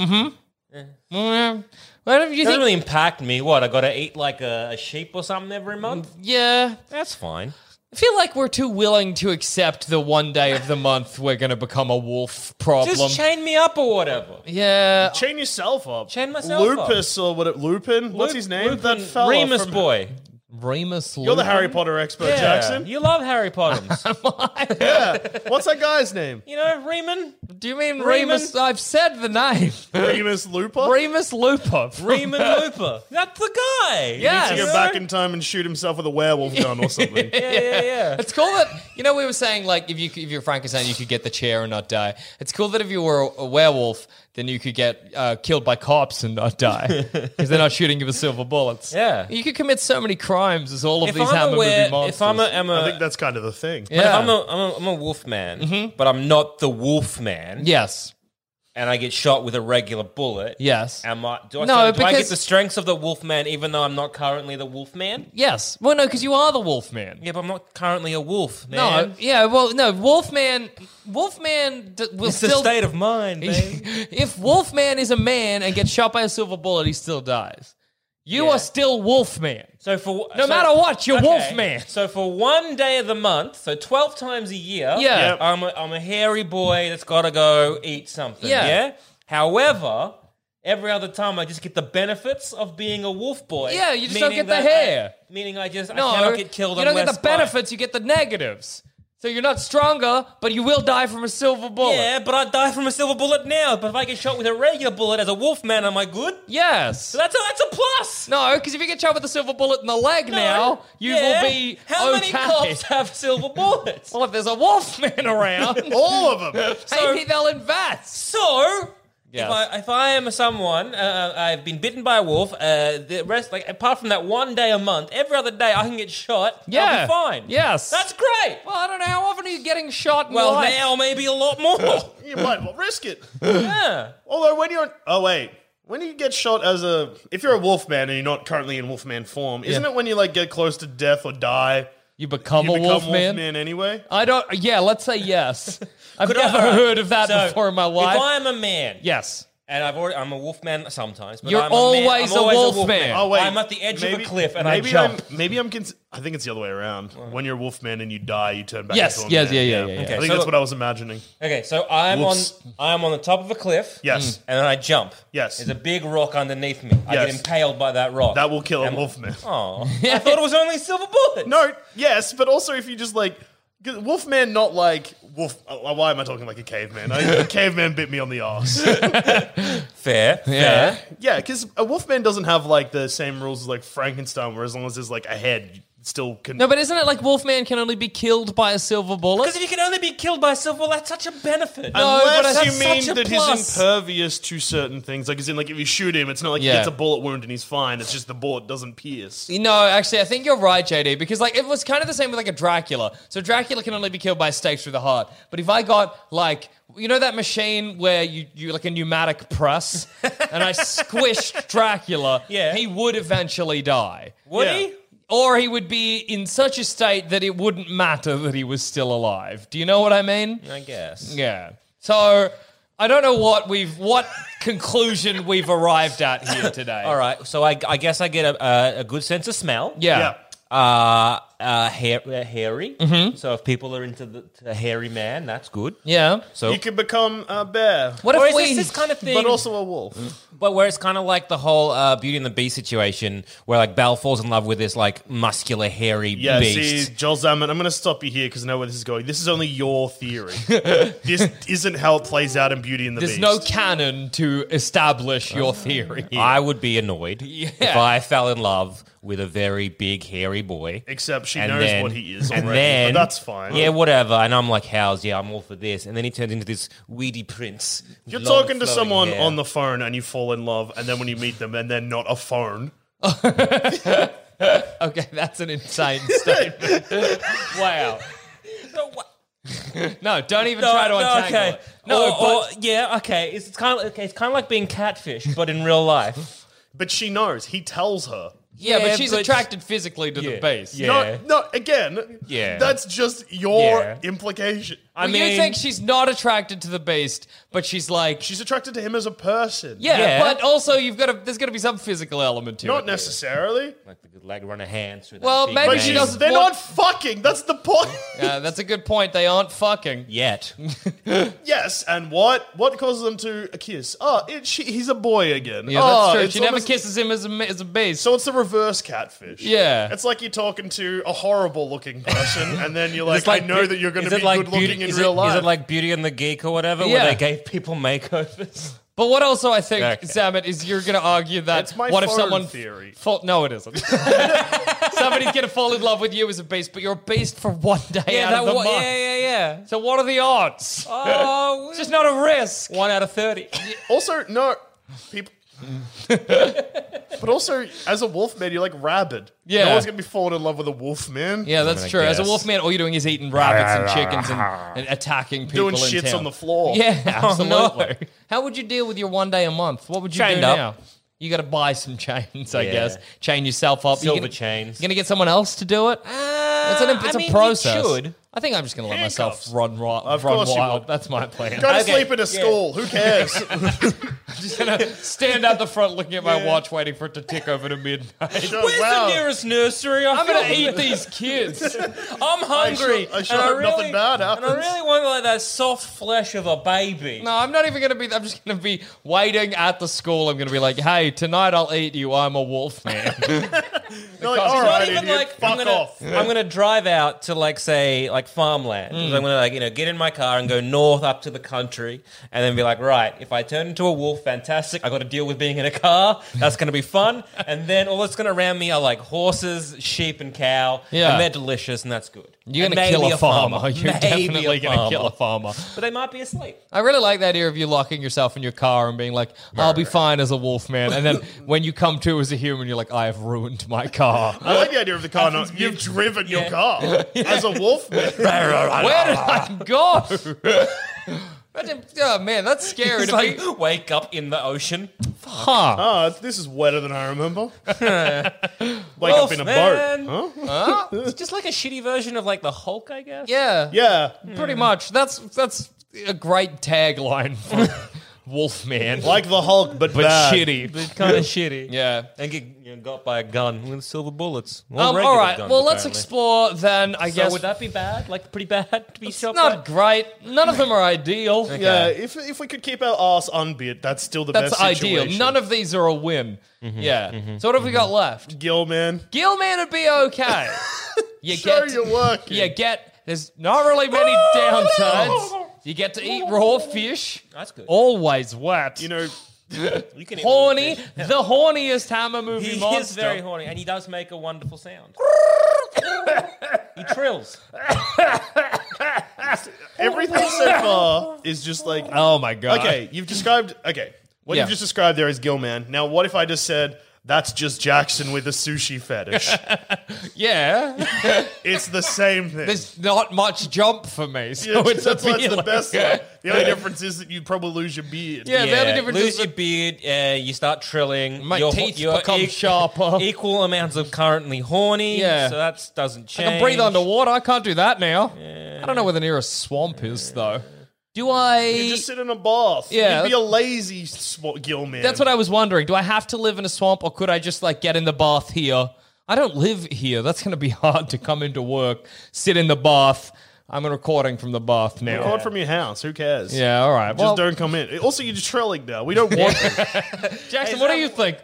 Mm, well, do you Doesn't think? really impact me. What I got to eat like a, a sheep or something every month. Yeah, That's fine. I feel like we're too willing to accept the one day of the month we're going to become a wolf problem. Just chain me up or whatever. yeah, Chain yourself up. Chain myself up. Lupus or what? Lupin? What's his name? Lupin, that fella Remus from- boy. Remus. You're the Lupin? Harry Potter expert, Yeah. Jackson. You love Harry Potter. Yeah. What's that guy's name? You know, Reman? Do you mean Remus? Remus? I've said the name. Remus Lupin? Remus Lupin. Reman Looper. That's the guy. Yeah. To Yes. go back in time and shoot himself with a werewolf gun or something. Yeah, yeah, yeah. It's cool that, you know, we were saying, like, if you if you're Frankenstein, you could get the chair and not die. It's cool that if you were a, a werewolf, then you could get uh, killed by cops and not die because they're not shooting you with silver bullets. Yeah. You could commit so many crimes as all of If these I'm Hammer aware, movie monsters. if I'm a, I'm a I think that's kind of the thing. But yeah. if I'm a, I'm a, I'm a wolf man, but I'm not the wolf man, yes. and I get shot with a regular bullet, Yes. am I, do I, No, so do I get because- the strengths of the wolf man even though I'm not currently the wolf man? Yes. Well, no, because you are the Wolfman. Yeah, but I'm not currently a wolf, No, man. yeah, well, no, Wolfman, Wolfman d- will It's a still... state of mind, babe. If Wolfman is a man and gets shot by a silver bullet, he still dies. You Yeah. are still Wolfman. So for No so- matter what, you're Wolfman. So for one day of the month, so twelve times a year, Yeah. Yep. I'm a, I'm a hairy boy that's got to go eat something. Yeah. Yeah. However, every other time I just get the benefits of being a wolf boy. Yeah, you just don't meaning get the that hair. I- meaning I just No, I cannot get killed. you don't get unless the benefits, you get the negatives. So you're not stronger, but you will die from a silver bullet. Yeah, but I die from a silver bullet now. But if I get shot with a regular bullet as a wolf man, am I good? Yes. So that's a, that's a plus. No, because if you get shot with a silver bullet in the leg No. now, you Yeah. will be How okay. many cops have silver bullets? Well, if there's a Wolfman around, All of them. maybe they'll invest. So, Yes. if I if I am someone, uh, I've been bitten by a wolf. Uh, the rest, like apart from that one day a month, every other day I can get shot. Yeah. I'll be fine. Yes. that's great. Well, I don't know. How often are you getting shot in Well, life? now maybe a lot more. You might well risk it. Yeah. Although when you're... Oh, wait. When you get shot as a... If you're a wolfman and you're not currently in wolfman form, isn't Yeah. it when you like get close to death or die, You become you a become Wolfman? wolfman anyway? I don't. Yeah, let's say yes. I've Could I- never all right. heard of that So, before in my life. If I'm a man, Yes. and I've already, I'm a wolf man sometimes, but You're I'm a man- always I'm a always wolf wolf man. Oh, wait. I'm at the edge of a cliff and maybe I jump. I'm, maybe I'm... Cons- I think it's the other way around. When you're a wolfman and you die, you turn back Yes, into a yes, man. yeah, yeah, yeah, yeah. I Okay, think so- that's what I was imagining. Okay, so I'm Whoops. on I'm on the top of a cliff. Yes. And then I jump. Yes. There's a big rock underneath me. I get Yes. impaled by that rock. That will kill a And- wolfman. Oh, I thought it was only silver bullets. No, yes, but also if you just like... 'cause Wolfman, not like... Wolf. uh, Why am I talking like a caveman? I, a caveman bit me on the arse. Fair. Yeah. Fair. Yeah, because a wolfman doesn't have like the same rules as like Frankenstein, where as long as there's like a head, you still can. No, but isn't it like Wolfman can only be killed by a silver bullet? Because if you can only be killed by silver, well, that's such a benefit. No, but Unless that's you mean such a that plus. he's impervious to certain things, like as in like if you shoot him, it's not like Yeah. he gets a bullet wound and he's fine. It's just the bullet doesn't pierce. No, actually, I think you're right, J D, because like it was kind of the same with like a Dracula. So Dracula can only be killed by a stake through the heart. But if I got like, you know that machine where you, you like a pneumatic press, and I squished Dracula, Yeah. he would eventually die. Would Yeah. he? Or he would be in such a state that it wouldn't matter that he was still alive. Do you know what I mean? I guess. Yeah. So I don't know what we've what conclusion we've arrived at here today. All right, so I, I guess I get a, a, a good sense of smell. Yeah. Yeah. Uh, uh, hair, uh, hairy. Mm-hmm. So if people are into the to a hairy man, that's good. Yeah. So, You could become a bear, What or if is we... this this kind of thing? but also a wolf. But where it's kind of like the whole uh, Beauty and the Beast situation, where like Belle falls in love with this like muscular, hairy Yeah, beast. see, Joel Zaman, I'm going to stop you here because I know where this is going. This is only your theory. This isn't how it plays out in Beauty and the There's Beast. no canon to establish your theory. I would be annoyed if I fell in love with a very big, hairy boy. Except she And knows then- what he is and already, then- but that's fine. Yeah, whatever. And I'm like, How's, yeah, I'm all for this. And then he turns into this weedy prince. with You're long, talking to flowing someone hair. on the phone and you fall in love, and then when you meet them and they're not a phone. Okay, that's an insane statement. Wow. No, don't even No, try to no, untangle okay. it. No, or, but... or- yeah, okay. It's, it's kind of okay. It's kind of like being catfish, but in real life. But she knows. He tells her. Yeah, Yeah, but she's but- attracted physically to the Yeah, base. yeah. No, no, again, Yeah. that's just your Yeah. implication. I Well, mean, you think she's not attracted to the beast, but she's like, She's attracted to him as a person. yeah, Yeah. but also you've got to. There's got to be some physical element to Not it. necessarily. like the good leg run of hands through that Well, big maybe But she vein. she's, doesn't they're want- not fucking. That's the point. Yeah, that's a good point. They aren't fucking. yet. Yes, and what? What causes them to kiss? Oh, it, she, he's a boy again. Yeah, oh, that's true. it's She never almost- kisses him as a as a beast. So it's the reverse catfish. Yeah. It's like you're talking to a horrible looking person, and then you're like, It's like I know Be- that you're going is to it be like good looking Beauty- in is real it, life. Is it like Beauty and the Geek or whatever, Yeah. where they gave people makeovers? But what also I think, Okay. Samet, is you're going to argue that It's my what if phone someone theory. Fall, no, it isn't. Somebody's going to fall in love with you as a beast, but you're a beast for one day out of the wa- month. yeah, yeah, yeah. So what are the odds? Oh, It's just not a risk. one out of thirty. Also, no, people. But also, as a wolf man, you're like rabid. Yeah. No one's going to be falling in love with a wolf man. Yeah, that's I true. As a guess. wolf man, all you're doing is eating rabbits and chickens and, and attacking people Doing in shits town. on the floor. Yeah, Oh, absolutely. no. How would you deal with your one day a month? What would you Chained do up. now? You got to buy some chains, I Yeah. guess. Chain yourself up. Silver you gonna, chains. You gonna get someone else to do it? It's, an, it's I a mean, you process. should. I think I'm just gonna let Handcuffs. myself run, ri- Of run course you wild. would. That's my plan. Go to Okay, sleep in a yeah. school. Who cares? just gonna stand out the front, looking at my watch, waiting for it to tick over to midnight. Sure, Where's wow. the nearest nursery? I I'm gonna feel- eat these kids. I'm hungry. I sure- I sure and hope really, nothing bad And I happens. really want like that soft flesh of a baby. No, I'm not even gonna be. I'm just gonna be waiting at the school. I'm gonna be like, "Hey, tonight I'll eat you. I'm a wolf man." They're like, Because all it's Not right, even idiot, like fuck I'm gonna, off. I'm gonna drive out to like say like farmland. Mm. I'm gonna like you know get in my car and go north up to the country, and then be like, right, if I turn into a wolf, fantastic. I got to deal with being in a car. That's gonna be fun. And then all that's gonna around me are like horses, sheep, and cow. Yeah. and they're delicious, and that's good. You're And gonna kill maybe a farmer. You're Maybe definitely a gonna kill a farmer. farmer. But they might be asleep. I really like that idea of you locking yourself in your car and being like, "I'll be fine as a wolf man," and then when you come to as a human, you're like, "I have ruined my car." I like the idea of the car. Not, you've driven your Yeah. car as a wolf man. Where did I go? Imagine- oh man, that's scary It's to like be. wake up in the ocean. Huh? Oh, this is wetter than I remember. Wake Wolf up in a man. boat. Huh? It's just like a shitty version of like the Hulk, I guess. Yeah, Yeah. pretty much. That's that's a great tagline for Wolfman. Like the Hulk, but, but bad. shitty. It's kind of shitty. Yeah. And get you know, got by a gun with silver bullets. Well, Um, regular all right. guns, Well, let's apparently. explore then. I So guess would that be bad? Like pretty bad to be shot not by? great. None of them are ideal. Yeah, if if we could keep our ass unbit, that's still the That's best ideal. situation. None of these are a win. Yeah. So what have we got left? Gilman. Gilman would be okay. You Sure, get. you're working. You get. There's not really many downsides. You get to eat raw fish. That's good. Always wet. You know, You can eat horny. fish. The horniest Hammer movie He monster. is very horny, and he does make a wonderful sound. He trills. everything so far is just like, Oh my god. okay, you've described, okay, what Yeah. you've just described there is Gilman. Now, what if I just said, that's just Jackson with a sushi fetish? Yeah. It's the same thing. There's not much jump for me, so Yeah, it's that's why it's the appealing. best thing. The only difference is that you'd probably lose your beard. Yeah, the only difference lose is your that- beard, uh, you start trilling. My Your- teeth you're become sharper. Equal amounts of currently horny. Yeah. So that doesn't I change. can breathe underwater. I can't do that now. I don't know where the nearest swamp is, though. Do I? You just sit in a bath. Yeah. You'd be a lazy sw- Gilman. That's what I was wondering. Do I have to live in a swamp, or could I just like get in the bath here? I don't live here. That's going to be hard to come into work, sit in the bath. I'm recording from the bath now. Record from your house. Who cares? Yeah, all right. Just Well, don't come in. Also, you're just trailing now. We don't want you. Jackson, what do you think?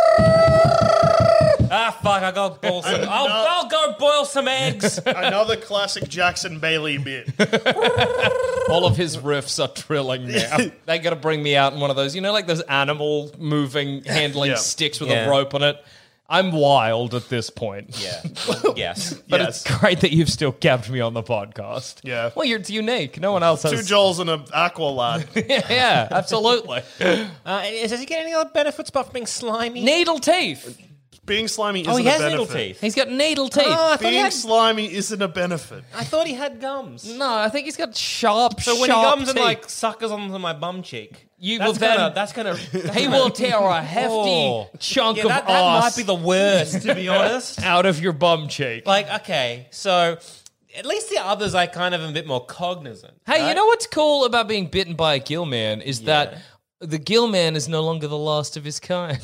Ah, fuck, I go boil some... I'll, I'll go boil some eggs. Another classic Jackson Bailey bit. All of his riffs are trilling now. They got to bring me out in one of those, you know, like those animal moving, handling Yeah. sticks with Yeah. a rope on it. I'm wild at this point. Yeah. Yes. But Yes. it's great that you've still kept me on the podcast. Yeah. Well, you're it's unique. No one else has. Two Joels and an Aqua lad. Yeah, absolutely. Uh, does he get any other benefits apart from being slimy? Needle teeth. Being slimy isn't Oh, he a has benefit. needle teeth. He's got needle teeth. Oh, I thought he Being had... slimy isn't a benefit. I thought he had gums. No, I think he's got sharp, So when he sharp comes and teeth. like suckers onto my bum cheek, You that's will then- gonna, that's gonna. That's he gonna- will tear a hefty Oh. chunk Yeah, of that, that ass might be the worst, to be honest. out of your bum cheek. Like, okay, so at least the others I kind of am a bit more cognizant. Hey, you right? know what's cool about being bitten by a gill man is that the gill man is no longer the last of his kind.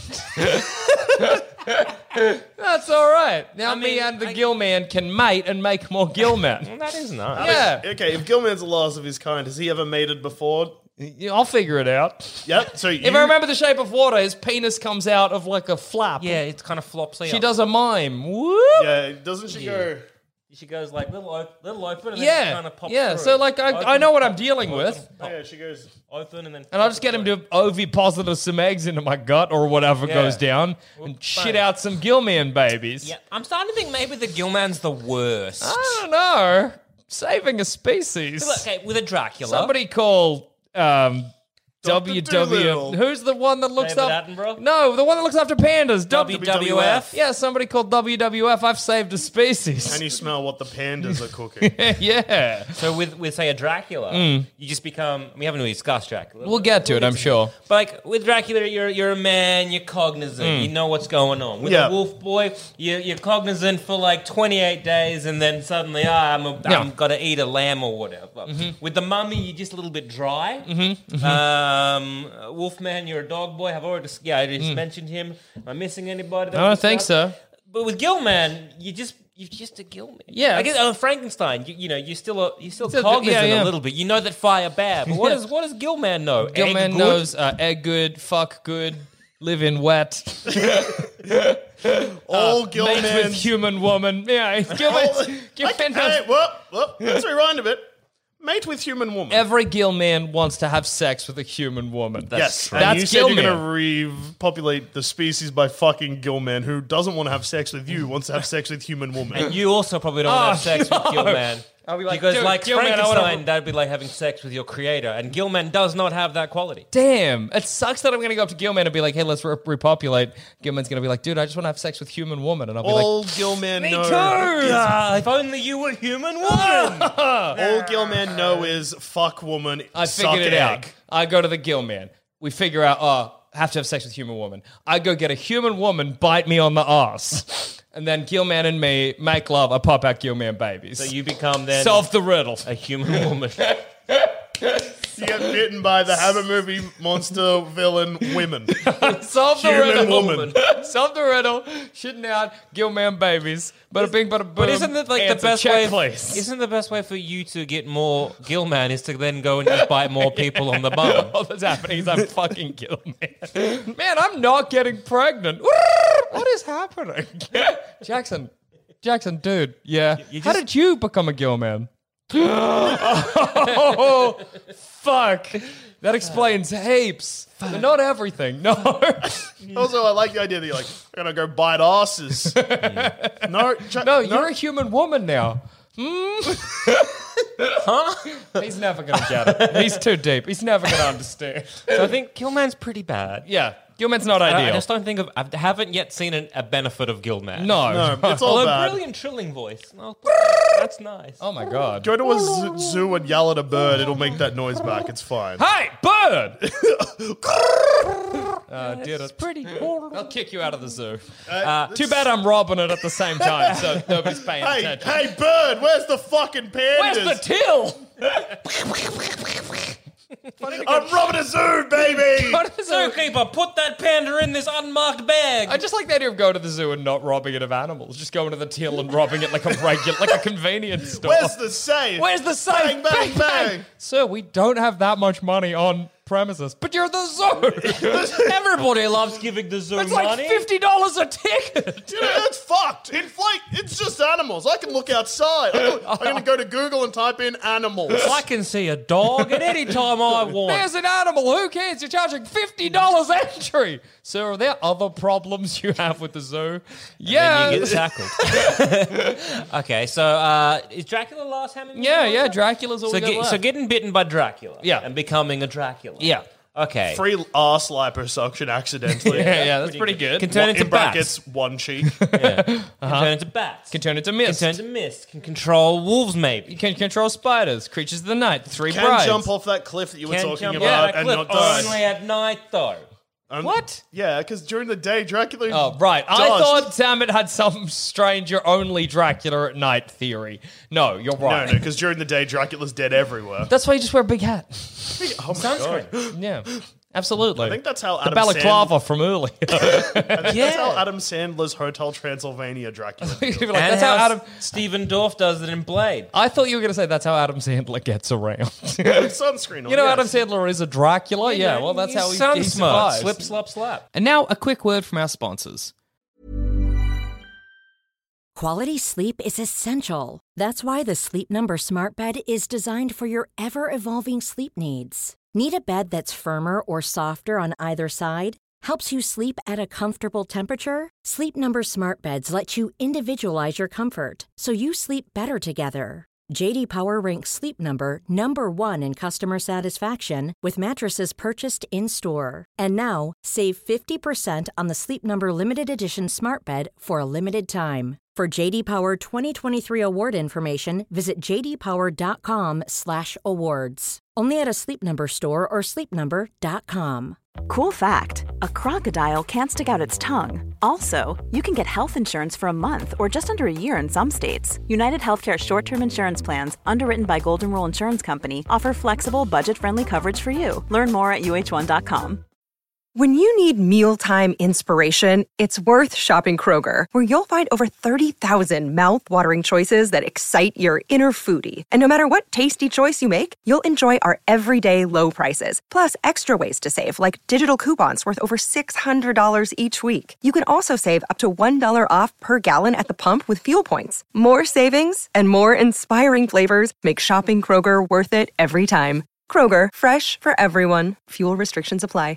That's all right. Now I me mean, and the I- gill man can mate and make more gill men. Well, that is nice. Yeah, Okay, if Gilman's the last of his kind, has he ever mated before? Yeah, I'll figure it out. Yep. So you, If I remember The Shape of Water, his penis comes out of like a flap. Yeah, it kind of flops. She does a mime. Whoop. yeah, doesn't she go? She goes like little, op- little open, and then Yeah, it kind of pops yeah. through. So like I, I Open, know what I'm pop, dealing open, with, Oh, yeah, she goes. open, and then. and I'll just get him to ovipositor some eggs into my gut or whatever Yeah. goes down, and shit out some Gillman babies. Yeah, I'm starting to think maybe the Gillman's the worst. I don't know. Saving a species. Look, okay, with a Dracula. Somebody call um, Doctor W W. Dolittle. Who's the one that looks David up? Attenborough? No, the one that looks after pandas. W W F. Yeah, somebody called W W F. I've saved a species. Can you smell what the pandas are cooking? Yeah. So with, with say a Dracula, you just become. We haven't really discussed Dracula. We'll get to it, I'm sure. But like with Dracula, you're you're a man. You're cognizant. You know what's going on. With Yeah. a wolf boy, you're, you're cognizant for like twenty-eight days, and then suddenly, ah, I'm a, Yeah. I'm got to eat a lamb or whatever. With the mummy, you're just a little bit dry. Um, Wolfman, you're a dog boy. I've already yeah, I just mentioned him. Am I missing anybody? that I don't we think discussed? so. But with Gillman, you just you're just a Gillman. Yeah. I guess uh, Frankenstein. You, you know, you're still a, you're still Still- cognizant yeah, yeah. a little bit. You know that fire bad. But what Yeah. does what does Gillman know? Gillman Egg good? knows uh, egg good, fuck good, live in wet, All mate with Gilman's. human woman. Yeah, Gillman. Gillman Hey, knows. whoop, whoop. Let's rewind a bit. Mate with human woman. Every Gillman wants to have sex with a human woman. yes, and That's you said Gillman. you're going to repopulate the species by fucking Gilman, who doesn't want to have sex with you, wants to have sex with human woman. You also probably don't Oh, want to have sex no. with Gillman. I'll be like, because dude, like Gillman, I wanna- Frankenstein, that'd be like having sex with your creator, and Gillman does not have that quality. Damn, it sucks that I'm going to go up to Gillman and be like, hey, let's re- repopulate. Gillman's going to be like, dude, I just want to have sex with human woman. And I'll be All Gilman know. Ah, if only you were human woman. All Gilman know is fuck woman. like, I suck figured it egg. out. I go to the Gillman. We figure out, oh, have to have sex with human woman. I go get a human woman, bite me on the ass. And then Gillman and me make love. I pop out Gillman babies. So you become then solve the riddle. a human woman. You get bitten by the Hammer movie monster villain women. Solve the Human riddle. woman. Solve the riddle. Shitting out Gillman babies. Bada bing, bada boom. But isn't it like Answer, the best check, way? please. Isn't the best way for you to get more Gillman is to then go and just bite more people on the bum? All that's happening is I'm fucking Gillman. Man, I'm not getting pregnant. What is happening? Jackson. Jackson, dude. Yeah. you How just- did you become a Gillman? Oh, fuck. That explains heaps. But not everything. No. Also, I like the idea that you're like, I'm going to go bite asses. no, Jack- No, you're a human woman now. Hmm? Huh? He's never going to get it. He's too deep. He's never going to understand. So I think Gillman's pretty bad. Yeah. Gillman's not I, ideal. I just don't think of. I haven't yet seen an, a benefit of Gillman. no. No, it's all Although bad. brilliant trilling voice. Oh, that's nice. Oh, my God. Go to a zoo, zoo and yell at a bird. It'll make that noise back. It's fine. Hey, bird! uh, did it. Pretty horrible. I'll kick you out of the zoo. Uh, too bad I'm robbing it at the same time, so nobody's paying Hey, attention. hey, bird, where's the fucking pandas? Where's the till? I'm robbing a zoo, baby! Zookeeper, put that panda in this unmarked bag. yeah. I just like the idea of going to the zoo and not robbing it of animals. Just going to the till and robbing it like a regular, like a convenance store. Where's the safe? Where's the safe? Bang, bang, bang. Sir, we don't have that much money on premises, but you're the zoo. Everybody loves giving the zoo It's money. like fifty dollars a ticket. Dude, it's fucked. Inflate. It's just animals. I can look outside. I'm gonna- I'm going to go to Google and type in animals. I can see a dog at any time I want. There's an animal. Who cares? You're charging fifty dollars entry. Sir, are there other problems you have with the zoo? Yeah. You get tackled. Okay, so uh, is Dracula the last Hammer movie? Yeah, yeah. Dracula's all So, we got get, left. so getting bitten by Dracula. Yeah. And becoming a Dracula. Yeah. Okay. Free arse liposuction accidentally. Yeah, yeah, that's pretty good. Can turn One- into in bats. brackets, one cheek. Can turn into bats. Can turn into Can mist. turn into mist. Can control wolves, maybe. You can control spiders, creatures of the night, the three Can brides. jump off that cliff that you were Can talking jump about off that and cliff not die. only at night, though. Um, What? Yeah, because during the day, Dracula. Oh, right. I does. thought Sam had some strange, you're only Dracula at night theory. No, you're No, right. no, because during the day, Dracula's dead everywhere. That's why you just wear a big hat. Oh my god. Yeah, absolutely. I think that's how the Adam balaclava Sand- from earlier. That's how Adam Sandler's Hotel Transylvania Dracula. You'd be like, And that's how how Adam. Stephen Dorff does it in Blade. I thought you were going to say that's how Adam Sandler gets around. Sunscreen. You know, yes. Adam Sandler is a Dracula. Yeah, well, that's how he, Sun he smart. survives. Slip, slap, slap. And now a quick word from our sponsors. Quality sleep is essential. That's why the Sleep Number Smart Bed is designed for your ever-evolving sleep needs. Need a bed that's firmer or softer on either side? Helps you sleep at a comfortable temperature? Sleep Number Smart Beds let you individualize your comfort, so you sleep better together. J D Power ranks Sleep Number number one in customer satisfaction with mattresses purchased in-store. And now, save fifty percent on the Sleep Number Limited Edition Smart Bed for a limited time. For J D Power twenty twenty-three award information, visit j d power dot com slash awards. Only at a Sleep Number store or sleep number dot com. Cool fact, a crocodile can't stick out its tongue. Also, you can get health insurance for a month or just under a year in some states. United Healthcare short-term insurance plans, underwritten by Golden Rule Insurance Company, offer flexible, budget-friendly coverage for you. Learn more at u h one dot com. When you need mealtime inspiration, it's worth shopping Kroger, where you'll find over thirty thousand mouthwatering choices that excite your inner foodie. And no matter what tasty choice you make, you'll enjoy our everyday low prices, plus extra ways to save, like digital coupons worth over six hundred dollars each week. You can also save up to one dollar off per gallon at the pump with fuel points. More savings and more inspiring flavors make shopping Kroger worth it every time. Kroger, fresh for everyone. Fuel restrictions apply.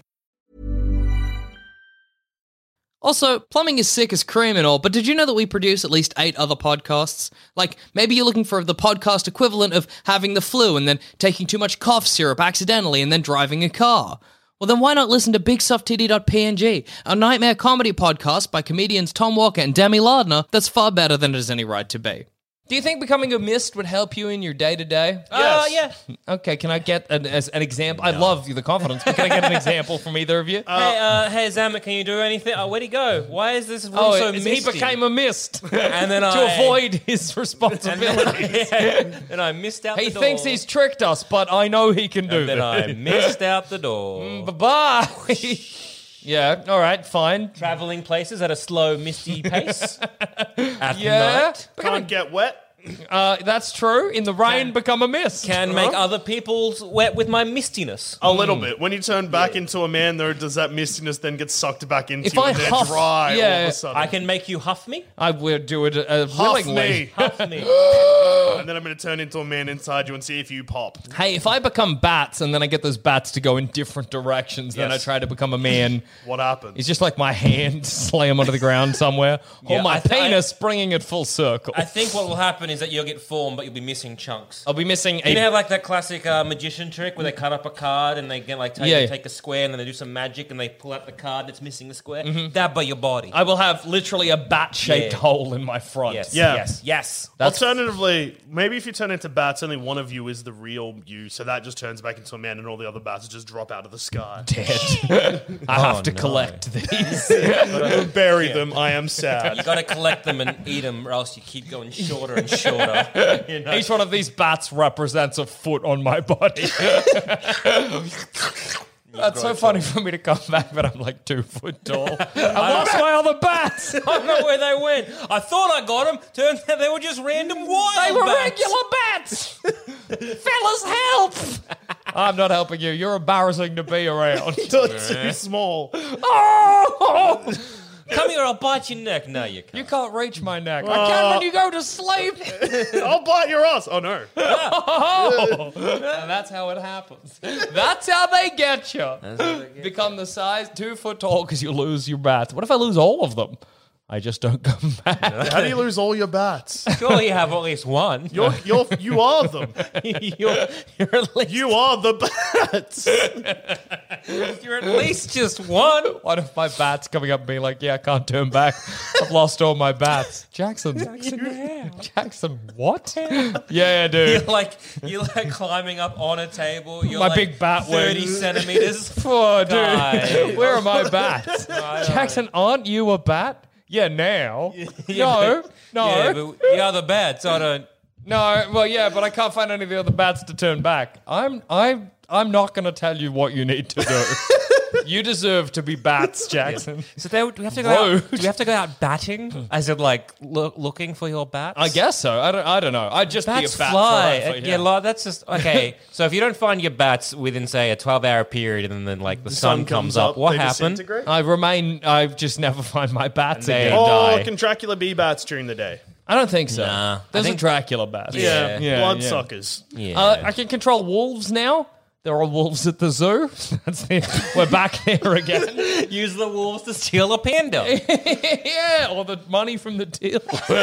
Also, plumbing is sick as cream and all, but did you know that we produce at least eight other podcasts? Like, maybe you're looking for the podcast equivalent of having the flu and then taking too much cough syrup accidentally and then driving a car. Well, then why not listen to big soft titty dot p n g, a nightmare comedy podcast by comedians Tom Walker and Demi Lardner that's far better than it has any right to be. Do you think becoming a mist would help you in your day-to-day? Oh, yeah. Okay, can I get an, as an example? I love the confidence, but can I get an example from either of you? hey, uh, hey, Zamet, can you do anything? Oh, where'd he go? Why is this room Oh, so it- misty? he became a mist And then to I- avoid his and responsibility. then, yeah, and I missed out He the door. thinks he's tricked us, but I know he can do And then I that. missed out the door. Bye-bye. Yeah, all right, fine. Traveling places at a slow, misty pace at Yeah, night Can't get wet. uh, that's true. In the rain, Can- become a mist. can make other people's wet with my mistiness. A little bit. When you turn back into a man, though, does that mistiness then get sucked back into If you I and they're huff- dry all yeah, of a sudden? I can make you huff me, I would do it uh, Huff willingly. me. huff me. And then I'm going to turn into a man inside you and see if you pop. Hey, if I become bats and then I get those bats to go in different directions, then I Yes. try to become a man. What happens? It's just like my hand slam onto the ground somewhere, or Yeah, my I th- I- penis bringing it full circle. I think what will happen is that you'll get formed, but you'll be missing chunks. I'll be missing You know, a. have like that classic uh, magician trick where they cut up a card and they get like take, Yeah. they take a square and then they do some magic and they pull out the card that's missing the square. That by your body. I will have literally a bat-shaped Yeah. hole in my front. yes, Yeah. yes, yes. That's- Alternatively, maybe if you turn into bats, only one of you is the real you, so that just turns back into a man and all the other bats just drop out of the sky. Dead. I have to no. collect these. Bury them, I am sad. You got to collect them and eat them, or else you keep going shorter and shorter. You know? Each one of these bats represents a foot on my body. That's so funny for me to come back, but I'm like two foot tall. I lost my other bats. I don't know where they went. I thought I got them. Turns out they were just random wild They were bats. regular bats. Fellas, help! I'm not helping you. You're embarrassing to be around. You're too small. Oh! Come here, I'll bite your neck. No, you can't. You can't reach my neck. I can when you go to sleep. I'll bite your ass. Oh, no. Oh, and that's how it happens. That's how they get you. Become the size two foot tall because you lose your bats. What if I lose all of them? I just don't come back. How do you lose all your bats? Surely you have at least one. You're, you're, you are them. you're, you're, at least, You are the bats. you're at least just one. What if my bat's coming up and being like, yeah, I can't turn back. I've lost all my bats. Jackson. Jackson, Jackson what? Yeah, dude. You're like you're like climbing up on a table. You're My like big bat thirty wings. centimeters. Oh, dude. Guy. Where are my bats? Jackson, aren't you a bat? Yeah, now. Yeah, no, but- no. Yeah, but the other bats, I don't. No, well, yeah, but I can't find any of the other bats to turn back. I'm, I'm, I'm not going to tell you what you need to do. You deserve to be bats, Jackson. So they, do we have to go? Whoa. Out, do we have to go out batting? As in, like loo- looking for your bats? I guess so. I don't. I don't know. I'd just Bats be a bat fly. forever, Uh, yeah. yeah, like, that's just okay. So if you don't find your bats within, say, a twelve-hour period, and then like the, sun, comes up, what they happened? disintegrate? I remain. I just never find my bats They again. Oh, die. can Dracula be bats during the day? I don't think so. Nah. There's I a think- Dracula bat. Yeah. yeah, Bloodsuckers. Yeah. Uh, I can control wolves now. There are wolves at the zoo. That's it. We're back there again. Use the wolves to steal a panda. Yeah, or the money from the till.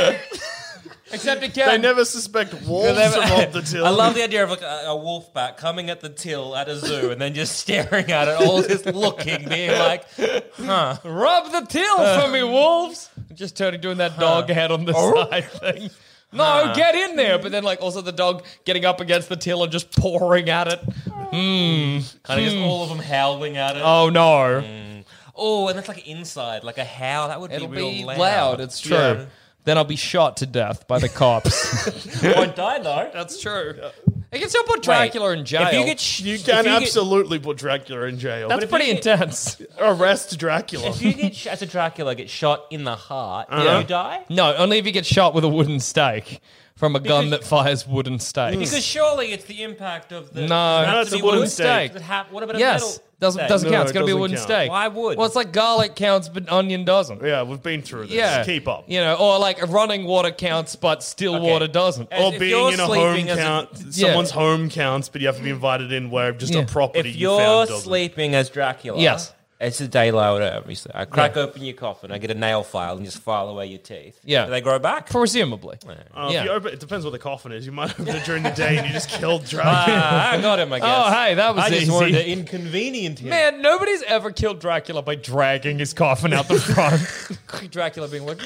Except again, They never suspect wolves to rob the till. I love the idea of like a, a wolf bat coming at the till at a zoo and then just staring at it, all just looking, being like, huh. rub the till for me, wolves. Just turning, doing that dog head on the side thing. No, get in there. But then, like, also the dog getting up against the till and just pouring at it. Kind of just all of them howling at it. Oh, no. Oh, and that's like inside, like a howl. That would It'll be real be loud. loud. It's true. Yeah. Then I'll be shot to death by the cops. Won't die though. That's true. You can still put Dracula in jail. If you get, sh- You if can you get- absolutely put Dracula in jail. That's if pretty you get- intense. Arrest Dracula. if you get sh- as a Dracula get shot in the heart, Uh-huh. do you die? No, only if you get shot with a wooden stake from a gun Because- that fires wooden stakes. Because surely it's the impact of the. No, Does it have it's to a be wooden wood? stake. Does it have- what about a Yes. metal? Doesn't, stake? doesn't No, count. It's it got to be a doesn't wooden count. stake. Why would? Well, it's like garlic counts, but onion doesn't. Yeah, we've been through this. Yeah. Keep up. You know, or like running water counts, but still water doesn't. As Or if being you're in a home sleeping as a- count. Someone's home counts, but you have to be invited in where just Yeah. a property If you you're found doesn't. sleeping as Dracula, Yes. it's a day later. Obviously, I crack open your coffin, I get a nail file, and just file away your teeth. Yeah. Do they grow back? Presumably. Uh, Yeah. if you open, it depends what the coffin is. You might open it during the day and you just killed Dracula. Ah, I got him. I guess. Oh, hey, that was I just easy. wanted to inconvenient him. Man, nobody's ever killed Dracula by dragging his coffin out the front. Dracula being like,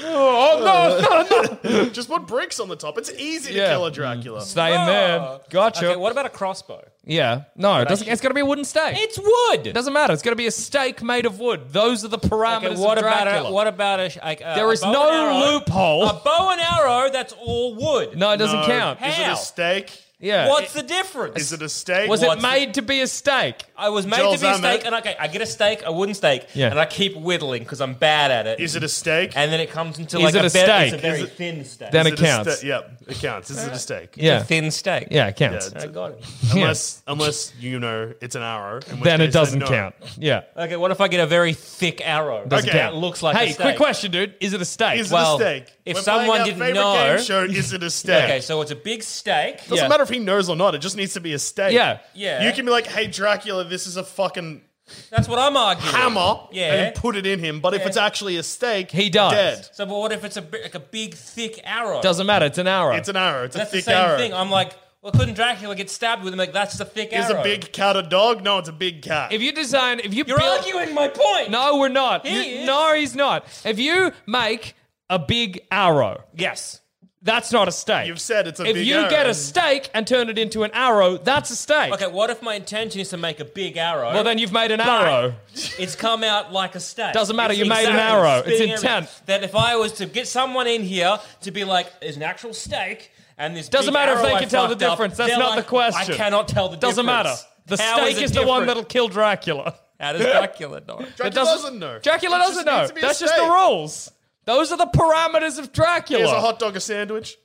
oh, no, no, no. Just put bricks on the top. It's easy to Yeah. kill a Dracula. Stay in there. Oh. Gotcha. Okay, what about a crossbow? Yeah. No, it doesn't, it's got to be a wooden stake. It's wood. It doesn't matter. It's got to be a stake made of wood. Those are the parameters Okay, what of about Dracula. a, what about a, sh- like, uh, There a is bow no and arrow? loophole. A bow and arrow that's all wood. No, it doesn't No. count. How? Is it a steak? Yeah. What's the difference? Is it a steak? Was What's it the- made to be a steak? I was made Joel to be a Zammett. steak, and okay, I get a steak, a wooden steak, Yeah. and I keep whittling because I'm bad at it. Is it a steak? and then it comes into Is like it a, a ve- steak? It's a very Is it- thin steak. Then Is it a counts. ste- Yep, it counts. Is it a steak? Yeah. a thin steak. Yeah, it counts. Yeah, I got it. Unless, unless you know it's an arrow. in which Then it case, doesn't no. count. Yeah. Okay, what if I get a very thick arrow? Doesn't Okay. count. It looks like hey, a steak. quick question, dude. Is it a steak? Is Well, it a steak? if We're someone playing our didn't favorite know- game show, is it a steak? Okay, so it's a big steak. Doesn't Yeah. matter if he knows or not. It just needs to be a steak. Yeah. Yeah. You can be like, "Hey, Dracula, this is a fucking That's what I'm arguing. hammer," Yeah. and put it in him. But if Yeah. it's actually a steak, He dies. dead. So, but what if it's a bi- like a big thick arrow? Doesn't matter. It's an arrow. It's an arrow. It's That's a the thick same arrow. thing. I'm like, well, couldn't Dracula get stabbed with him? Like, that's just a thick Is arrow. a big cat a dog? No, it's a big cat. if you design, if you You're build, arguing my point. No, we're not. He You- is. No, he's not. If you make a big arrow, Yes. that's not a steak. You've said it's a if big you arrow. get a steak and turn it into an arrow, that's a steak. Okay, what if my intention is to make a big arrow? Well, then you've made an arrow. It's come out like a steak. Doesn't matter, It's you made an exactly arrow. It's spitting intent. everything. That if I was to get someone in here to be like, there's an actual steak and this Doesn't big matter if arrow they I can tell the fucked up, difference. That's they're not like, the question. I cannot tell the Doesn't difference. matter. The How steak is, is, it the one different? that'll kill Dracula. How does Dracula know? Dracula It doesn't know. Dracula It doesn't just know. needs to be a That's just the steak. rules. Those are the parameters of Dracula. Here's a hot dog, a sandwich.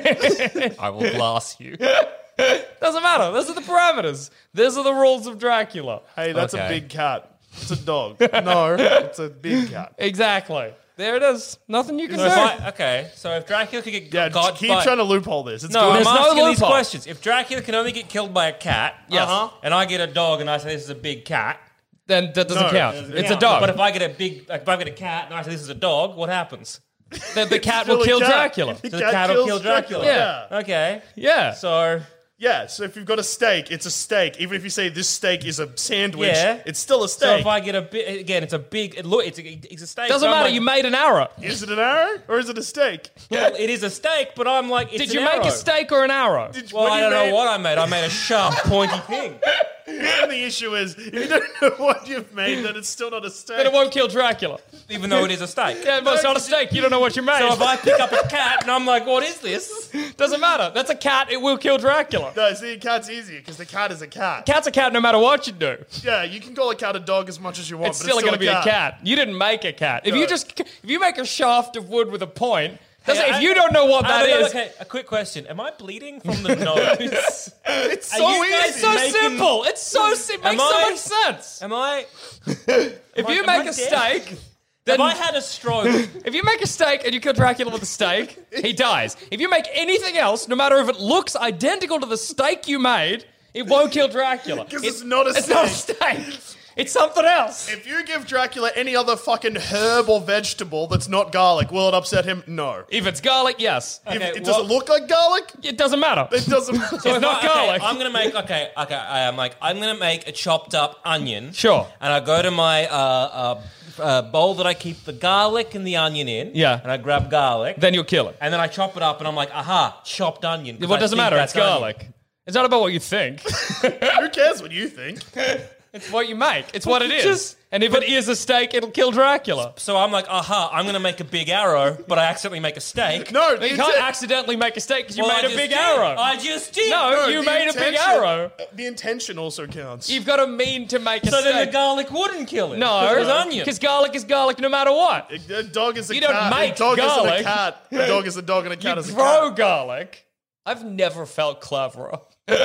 I will glass you. Doesn't matter. Those are the parameters. Those are the rules of Dracula. Hey, that's Okay. a big cat. It's a dog. No, it's a big cat. Exactly. There it is. Nothing you can So do. if I, okay, so if Dracula could get Yeah, got keep by... trying to loophole this. It's No, good. I'm There's no asking these loophole. questions. If Dracula can only get killed by a cat, Yes. uh-huh, and I get a dog and I say this is a big cat, Then that doesn't No, count. it doesn't It's yeah, a dog. But if I get a big, like, if I get a cat and I say this is a dog, what happens? then the cat Still will a kill cat. Dracula. The So the cat will kills kill Dracula. Yeah. Okay. Yeah. So Yeah, so if you've got a steak, it's a steak. Even if you say this steak is a sandwich, Yeah. it's still a so steak. if I get a bit again, it's a big. It look, it's a, it's a steak. Doesn't so I'm matter. like, You made an arrow. Is it an arrow or is it a steak? well, it is a steak, but I'm like, it's Did an you make arrow. a steak or an arrow? Did- Well, when I you don't know made- what I made. I made a sharp, pointy thing. And the issue is, if you don't know what you've made, then it's still not a steak. Then it won't kill Dracula. Even though it is a steak. Yeah, but it's not a steak. You don't know what you made. So if I pick up a cat and I'm like, what is this? Doesn't matter. That's a cat. It will kill Dracula. No, see, a cat's easier because the cat is a cat. Cat's a cat no matter what you do. Yeah, you can call a cat a dog as much as you want, It's but still it's going still to be a cat. You didn't make a cat. If No. you just if you make a shaft of wood with a point, doesn't, Hey, if I- you don't know what I that don't know, is, Okay, a quick question. Am I bleeding from the nose? It's Are so you easy. guys it's so making- simple. It's so si- it Am makes so I- much sense. Am I... If you am make I a dead? steak, then Have I had a stroke? if you make a steak and you kill Dracula with a steak, he dies. If you make anything else, no matter if it looks identical to the steak you made, it won't kill Dracula. 'Cause it's not a It's not a steak. It's something else. If you give Dracula any other fucking herb or vegetable that's not garlic, will it upset him? No. If it's garlic, yes. If Okay, it doesn't what- look like garlic, It doesn't matter. it doesn't matter. It's not okay, garlic. I'm gonna make okay, okay. I am like I'm gonna make a chopped up onion. Sure. And I go to my uh, uh, uh, bowl that I keep the garlic and the onion in. Yeah. And I grab garlic. Then you'll kill it. and then I chop it up, and I'm like, aha, chopped onion. 'cause What I doesn't think matter? that's It's onion. garlic. It's not about what you think. Who cares what you think? It's what you make. It's what it is. Just- and if it is a steak, it'll kill Dracula. So I'm like, aha, I'm gonna make a big arrow, but I accidentally make a steak. No, You the can't intent- accidentally make a steak because you Well, made I a just big did. arrow. I just did. No, No, you the made a big intention- arrow. The intention also counts. You've got to mean to make a So steak. then the garlic wouldn't kill it. no, because it was onion. because garlic is garlic no matter what. A dog is a You don't cat. make a dog garlic. isn't a cat. A dog is a dog and a cat You is a grow cat. garlic. I've never felt cleverer.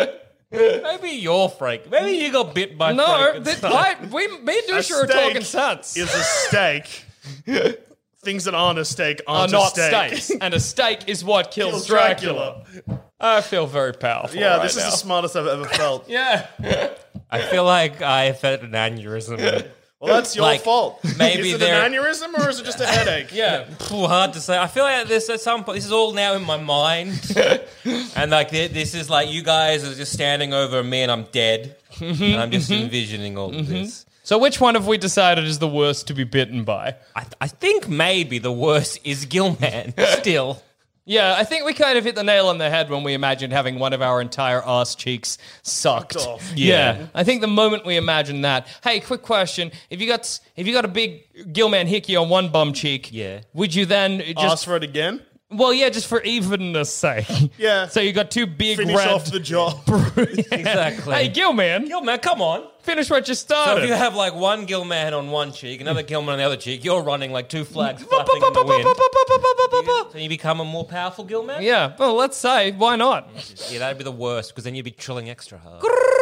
Maybe you're Frank. Maybe you got bit by No, this, Frankenstein. I, we, me and A Dusha are steak talking sense. Is a steak. Things that aren't a steak Are aren't not a steak. steaks, and a steak is what kills, Kills Dracula. Dracula. I feel very powerful. Yeah, right this is now. the smartest I've ever felt. Yeah. I feel like I felt an aneurysm. Well, that's your Like, fault. maybe is it they're- an aneurysm or is it just a headache? Yeah. Phew, hard to say. I feel like this at some point. This is all now in my mind, and like thi- this is like you guys are just standing over me, and I'm dead, and I'm just envisioning all of this. So which one have we decided is the worst to be bitten by? I, I think maybe the worst is Gilman. Still, Yeah, I think we kind of hit the nail on the head when we imagined having one of our entire ass cheeks sucked. Sucked off. Yeah. Yeah. I think the moment we imagined that. Hey, quick question: If you got if you got a big Gilman hickey on one bum cheek, Yeah. would you then just Ask for it again. well, yeah, just for evenness sake? Yeah. So you got two big Finish red. off the job. exactly. Hey, Gilman, Gilman, come on. finish what you So started. if you have like one Gilman on one cheek, another Gilman on the other cheek, you're running like two flags flapping in the wind. So you become a more powerful Gilman? Yeah, well, let's say why not? Yeah, that'd be the worst because then you'd be trilling extra hard.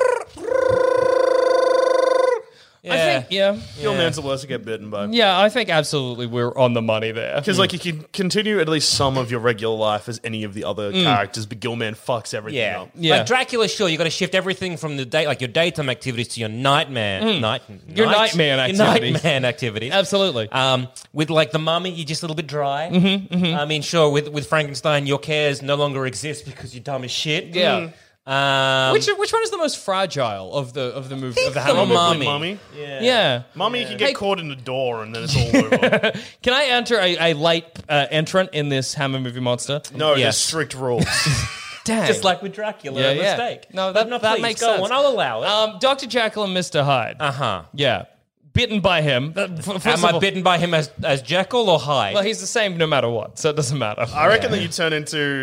Yeah. I think yeah, Gilman's the worst to get bitten by. yeah. I think absolutely we're on the money there. Because like you can continue at least some of your regular life as any of the other characters, but Gilman fucks everything Yeah. up. Yeah. Like Dracula, sure, you got to shift everything from the day, like your daytime activities to your nightmare, night, Your night- nightmare your activities. nightmare activities. Absolutely. Um, with like the Mummy, you're just a little bit dry. Mm-hmm, I mean, sure, with with Frankenstein, your cares no longer exist because you're dumb as shit. Yeah. Um, Which which one is the most fragile of the of the movie of the the Hammer movie? Mummy. Mummy. Yeah. Yeah. Mummy, you can get Hey- caught in the door and then it's all over. Can I enter a, a late uh, entrant in this Hammer movie monster? No, there's Yes. strict rules. Dang. Just like with Dracula yeah, and yeah. the steak. No, But that, no, that please, makes go sense. on, I'll allow it. Um, Doctor Jekyll and Mister Hyde. uh huh. Yeah. Bitten by him. Uh, f- first Am of I all- bitten by him as as Jekyll or Hyde? Well, he's the same no matter what, so it doesn't matter. I reckon that you turn into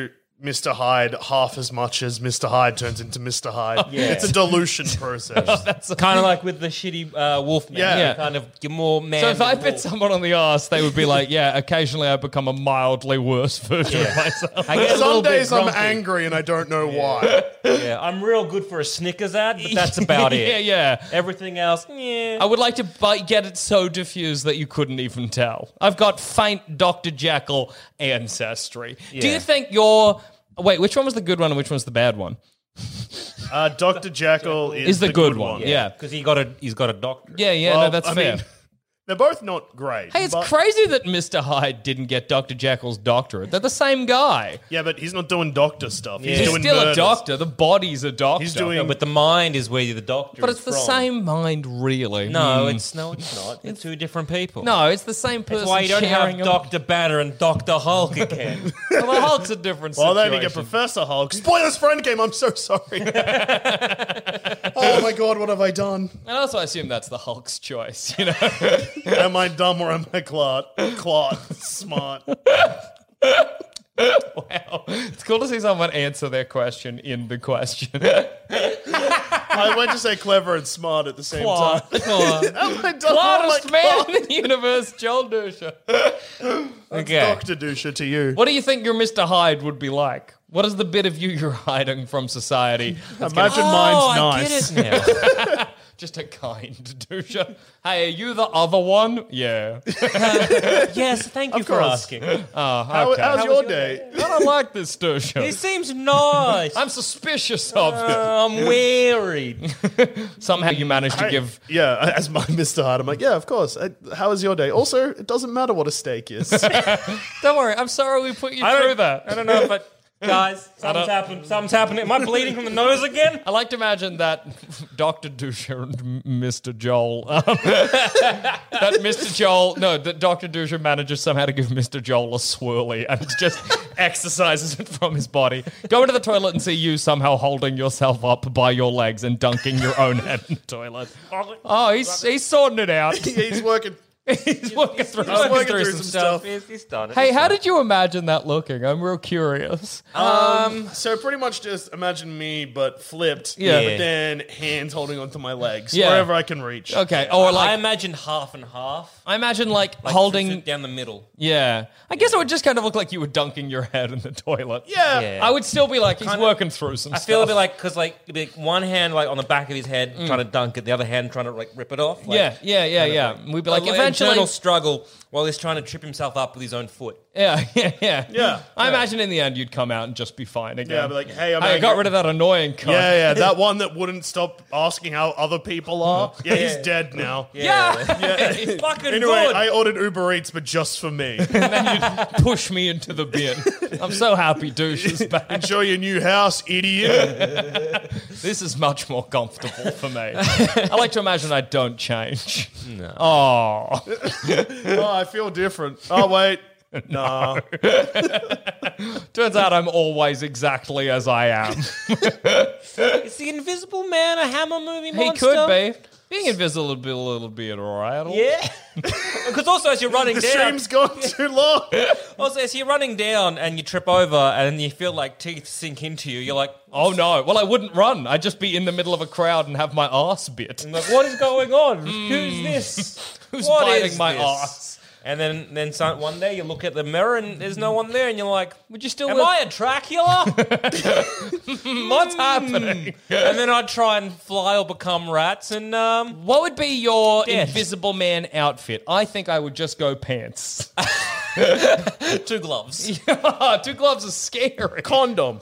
Mister Hyde half as much as Mister Hyde turns into Mister Hyde. Yeah. It's a dilution process. That's kind of like with the shitty uh, Wolfman. Yeah. You Yeah. kind of you're more man. So if I than bit wolf. someone on the arse, they would be like, yeah, occasionally I become a mildly worse version of myself. I get a Some little bit days I'm grumpy. angry and I don't know why. Yeah, I'm real good for a Snickers ad, but that's about it. Yeah, yeah. Everything else, yeah. I would like to bu- get it so diffused that you couldn't even tell. I've got faint Doctor Jekyll ancestry. Do Yeah. you think you're... Wait, which one was the good one and which one's the bad one? Uh, Doctor Jekyll is, Is the good one, yeah. because he got a he's got a doctor. Yeah, yeah, Well, no, that's I fair. mean, they're both not great. Hey, it's but- crazy that Mister Hyde didn't get Doctor Jekyll's doctorate. They're the same guy. Yeah, but he's not doing doctor stuff. He's, He's doing still murders. a doctor. The body's a doctor. He's doing- No, but the mind is where the doctor. But is it's the from. same mind, really. No, Hmm. it's no, it's not. They're two different people. No, it's the same person that's why you don't sharing have a- Doctor Banner and Doctor Hulk again. Well, the Hulk's a different Well, then situation. you get Professor Hulk. Spoilers for Endgame. I'm so sorry. Oh my god, what have I done? And also, I assume that's the Hulk's choice, you know? Am I dumb or am I Claude? Claude, smart. Wow. It's cool to see someone answer their question in the question. I went to say clever and smart at the same Claude. time. Claude. Am I dumb or am I Smartest man Claude? in the universe, Joel Dusha. Okay. Doctor Dusha to you. What do you think your Mister Hyde would be like? What is the bit of you you're hiding from society? that's gonna- Imagine oh, mine's I nice. get it now. Just a kind Dusha. Hey, are you the other one? Yeah. Yes, thank you Of for course. asking. Oh, How, okay. how's How your was your day? I don't like this Dusha. He seems nice. I'm suspicious of him. Uh, I'm worried. Somehow you managed to I- give... yeah, as my Mister Hyde, I'm like, yeah, of course. Uh, How was your day? Also, it doesn't matter what a steak is. Don't worry, I'm sorry we put you I through don't, that. I don't know, but guys, don't- something's happened. Something's happened. Am I bleeding from the nose again? I like to imagine that Doctor Dusha and Mister Joel, um, that Mister Joel, no, that Doctor Dusha manages somehow to give Mister Joel a swirly and just exercises it from his body. Go into the toilet and see you somehow holding yourself up by your legs and dunking your own head in the toilet. Oh, he's he's sorting it out. He's working. He's working through, I'm working working through through some some stuff. stuff. He's, he's done it. Hey, He's how done did you imagine that looking? I'm real curious. Um, so pretty much just imagine me, but flipped. Yeah. But then hands holding onto my legs Yeah. wherever I can reach. Okay, or it. I like imagine half and half. I imagine like, Like holding. down the middle. Yeah, I guess it would just kind of look like you were dunking your head in the toilet. Yeah. Yeah. I would still be like, he's Kinda- working through some I stuff. feel it'd be like because like, it'd be like one hand like on the back of his head trying to dunk it, the other hand trying to like rip it off. Like, yeah, yeah, yeah, yeah. We'd be like, a eventually, internal struggle while he's trying to trip himself up with his own foot. yeah, yeah, yeah, Yeah. I Yeah. imagine in the end you'd come out and just be fine again. Yeah, I'd be like, hey, I'm I got angry. rid of that annoying cunt. Yeah, yeah, that one that wouldn't stop asking how other people are. Yeah, he's dead now. Yeah. He's fucking Anyway, good. I ordered Uber Eats, but just for me. And then you'd push me into the bin. I'm so happy douche is back. Enjoy your new house, idiot. This is much more comfortable for me. I like to imagine I don't change. No. Oh. Oh, I feel different. Oh, wait. Nah. Turns out I'm always exactly as I am. Is the Invisible Man a Hammer movie He monster? could be. Being invisible would be a little bit alright. Yeah. Because also as you're running The down, stream's gone too long. also as you're running down and you trip over and you feel like teeth sink into you, you're like, Oh no. Well, I wouldn't run. I'd just be in the middle of a crowd and have my ass bit. I'm like, what is going on? Who's this? Who's What biting is my this? ass? And then, then some, one day you look at the mirror and there's no one there, and you're like, Would you still "Am with- I a Dracula?" What's happening? And then I'd try and fly or become rats, and um, What would be your Dead. Invisible Man outfit? I think I would just go pants. two gloves. Two gloves are scary. Condom.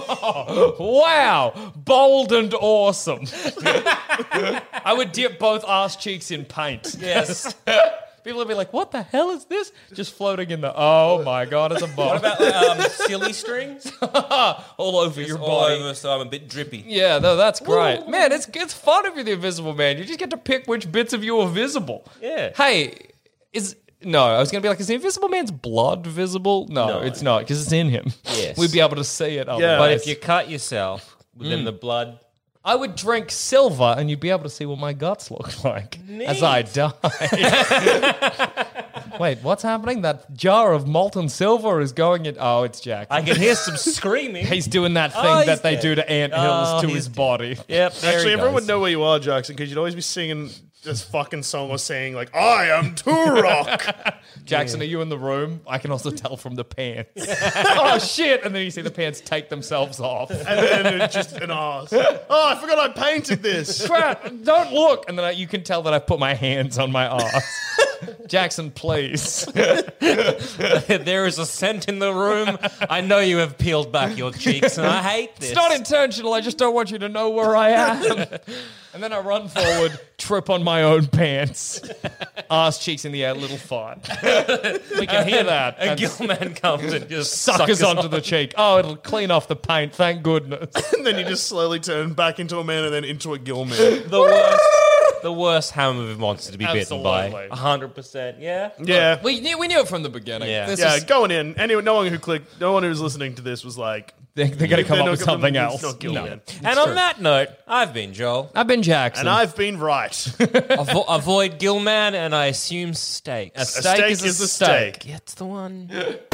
Wow. Bold and awesome. I would dip both ass cheeks in paint. Yes. People would be like, what the hell is this? Just floating in the, oh my God, it's a bomb. What about um, silly strings? all over your All body. over, so I'm a bit drippy. Yeah, no, that's great. Man, it's it's fun if you're the Invisible Man. You just get to pick which bits of you are visible. Yeah. Hey, is... No, I was going to be like, is the Invisible Man's blood visible? No, No. it's not, because it's in him. Yes. We'd be able to see it. Yeah. otherwise. But if you cut yourself, then the blood. I would drink silver and you'd be able to see what my guts look like as I die. Wait, what's happening? That jar of molten silver is going in. Oh, it's Jack. I can hear some screaming. He's doing that thing Oh, he's that they dead. do to anthills Oh, to he's his dead. body. Yep, there Actually, he everyone goes. would know where you are, Jackson, because you'd always be singing this fucking song or saying, like, I am Turok. Jackson, are you in the room? I can also tell from the pants. Oh, shit. And then you see the pants take themselves off. And then it's just an ass. Oh, I forgot I painted this. Crap, don't look. And then I, you can tell that I've put my hands on my ass. Jackson, please. There is a scent in the room. I know you have peeled back your cheeks, and I hate this. It's not intentional. I just don't want you to know where I am. And then I run forward, trip on my own pants. Ass cheeks in the air, little fart. We can hear that. A And Gilman comes and just suckers suckers onto off. the cheek. Oh, it'll clean off the paint. Thank goodness. And then you just slowly turn back into a man and then into a gill man. The worst, the worst hammer movie monster to be bitten by. Absolutely. A hundred percent. Yeah. Yeah. We knew, we knew it from the beginning. Yeah. This Yeah, is, going in. Anyone, no one who clicked, no one who was listening to this was like, they, they're going to come they're up not with gonna- something it's else. not Gil No. Man. And on that note, I've been Joel. I've been Jackson. And I've been right. Avo- avoid Gilman, and I assume steak. a A steak, steak is a is a steak. steak. That's the one.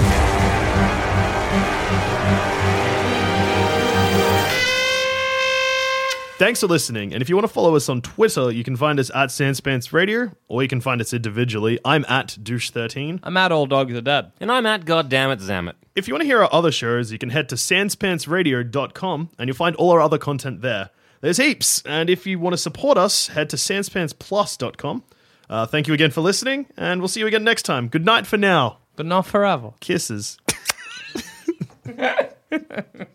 Thanks for listening. And if you want to follow us on Twitter, you can find us at Sanspants Radio, or you can find us individually. I'm at douche thirteen. I'm at Old Dog the Dad. And I'm at Goddammit Zammit. If you want to hear our other shows, you can head to sanspantsradio dot com and you'll find all our other content there. There's heaps. And if you want to support us, head to sanspants plus dot com. Uh, thank you again for listening, and we'll see you again next time. Good night for now. But not forever. Kisses.